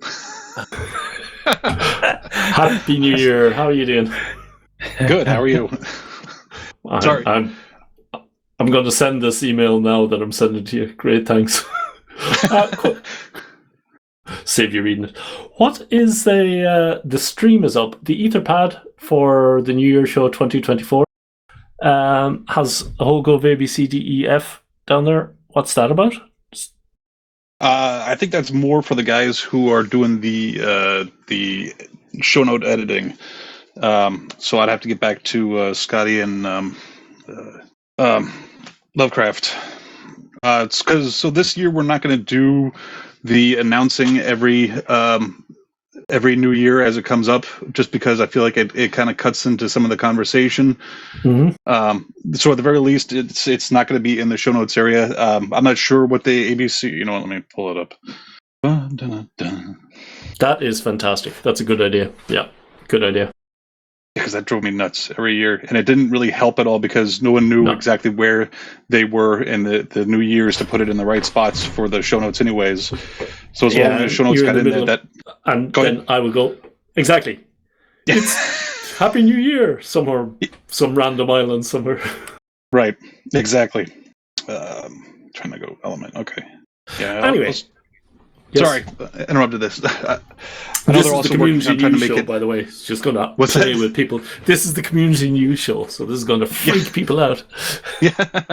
Happy New Year. How are you doing? Good. How are you? I'm, Sorry. I'm, I'm going to send this email now that I'm sending to you. Great, thanks. uh, qu- Save you reading it. What is the uh, the stream is up? The Etherpad for the New Year show twenty twenty-four um, has a whole go of A B C D E F down there. What's that about? Uh, I think that's more for the guys who are doing the uh, the show note editing. Um, so I'd have to get back to uh, Scotty and um, uh, um, Lovecraft. Uh, it's because so this year we're not going to do the announcing every um, every new year as it comes up, just because I feel like it, it kind of cuts into some of the conversation. Mm-hmm. Um, so at the very least, it's it's not going to be in the show notes area. Um, I'm not sure what the A B C. You know what? Let me pull it up. Dun, dun, dun. That is fantastic. That's a good idea. Yeah, good idea. Because that drove me nuts every year, and it didn't really help at all because no one knew No. exactly where they were in the, the new years to put it in the right spots for the show notes, anyways. So as long Yeah, as the show notes you're in got the in there, middle that And Go then ahead. I will go, exactly. It's Happy New Year somewhere, some random island somewhere. right, exactly. Um, trying to go element. Okay. Yeah. I'll- Anyway. I'll- Yes. Sorry, I interrupted this. I I know This they're is the also working community on trying to news make show, it. by the way. It's just going to What's play that? with people. This is the community news show, so this is going to freak people out. Yeah.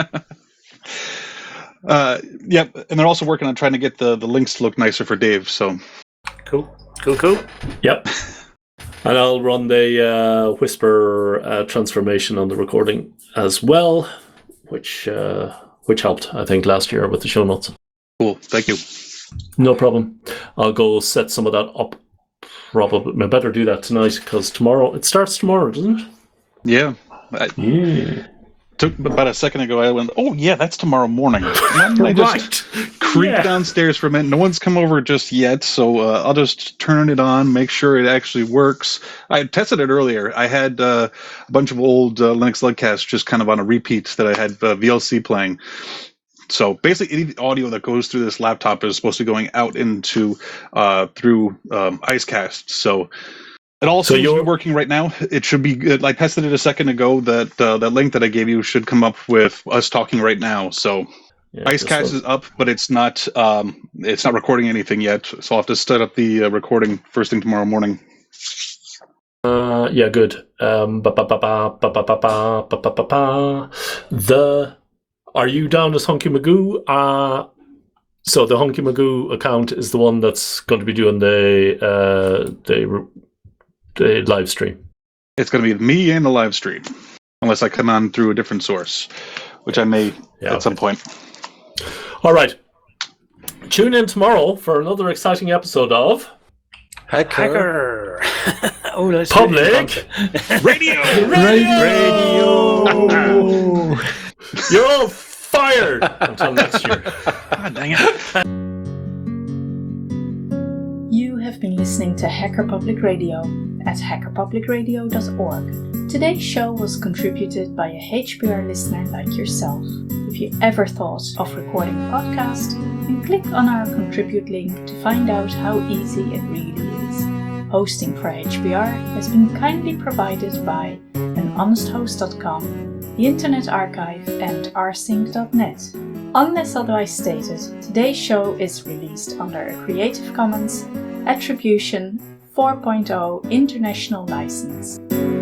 uh, yep, and they're also working on trying to get the, the links to look nicer for Dave. So Cool, cool, cool. Yep. And I'll run the uh, Whisper uh, transformation on the recording as well, which uh, which helped, I think, last year with the show notes. cool. Thank you. No problem. I'll go set some of that up. Probably, I better do that tonight because tomorrow it starts tomorrow, doesn't it? Yeah. I Yeah. took about a second ago. I went, oh yeah, that's tomorrow morning. And then I just creeped Yeah. downstairs for a minute. No one's come over just yet, so uh, I'll just turn it on, make sure it actually works. I tested it earlier. I had uh, a bunch of old uh, Linux Ludcasts just kind of on a repeat that I had uh, V L C playing. So basically, any audio that goes through this laptop is supposed to be going out into uh, through um, Icecast. So it all So seems to be you're- working right now. It should be good. I tested it a second ago. That uh, that link that I gave you should come up with us talking right now. So Yeah, just Icecast look. is up, but it's not um, it's not recording anything yet. So I'll have to start up the uh, recording first thing tomorrow morning. Uh, yeah, good. Um, ba ba ba ba ba ba ba ba ba ba ba ba. The are you down as Honky Magoo? Uh so the Honky Magoo account is the one that's going to be doing the uh the the live stream. It's going to be me and the live stream, unless I come on through a different source, which I may Yeah, at some point. All right. Tune in tomorrow for another exciting episode of Hacker. Hacker. Oh, let's Public Radio. Radio. You're all fired until next year. Ah, dang it. You have been listening to Hacker Public Radio at hacker public radio dot org. Today's show was contributed by a H P R listener like yourself. If you ever thought of recording a podcast, then click on our contribute link to find out how easy it really is. Hosting for H P R has been kindly provided by an honest host dot com, the Internet Archive and r sync dot net. Unless otherwise stated, today's show is released under a Creative Commons Attribution four point oh International License.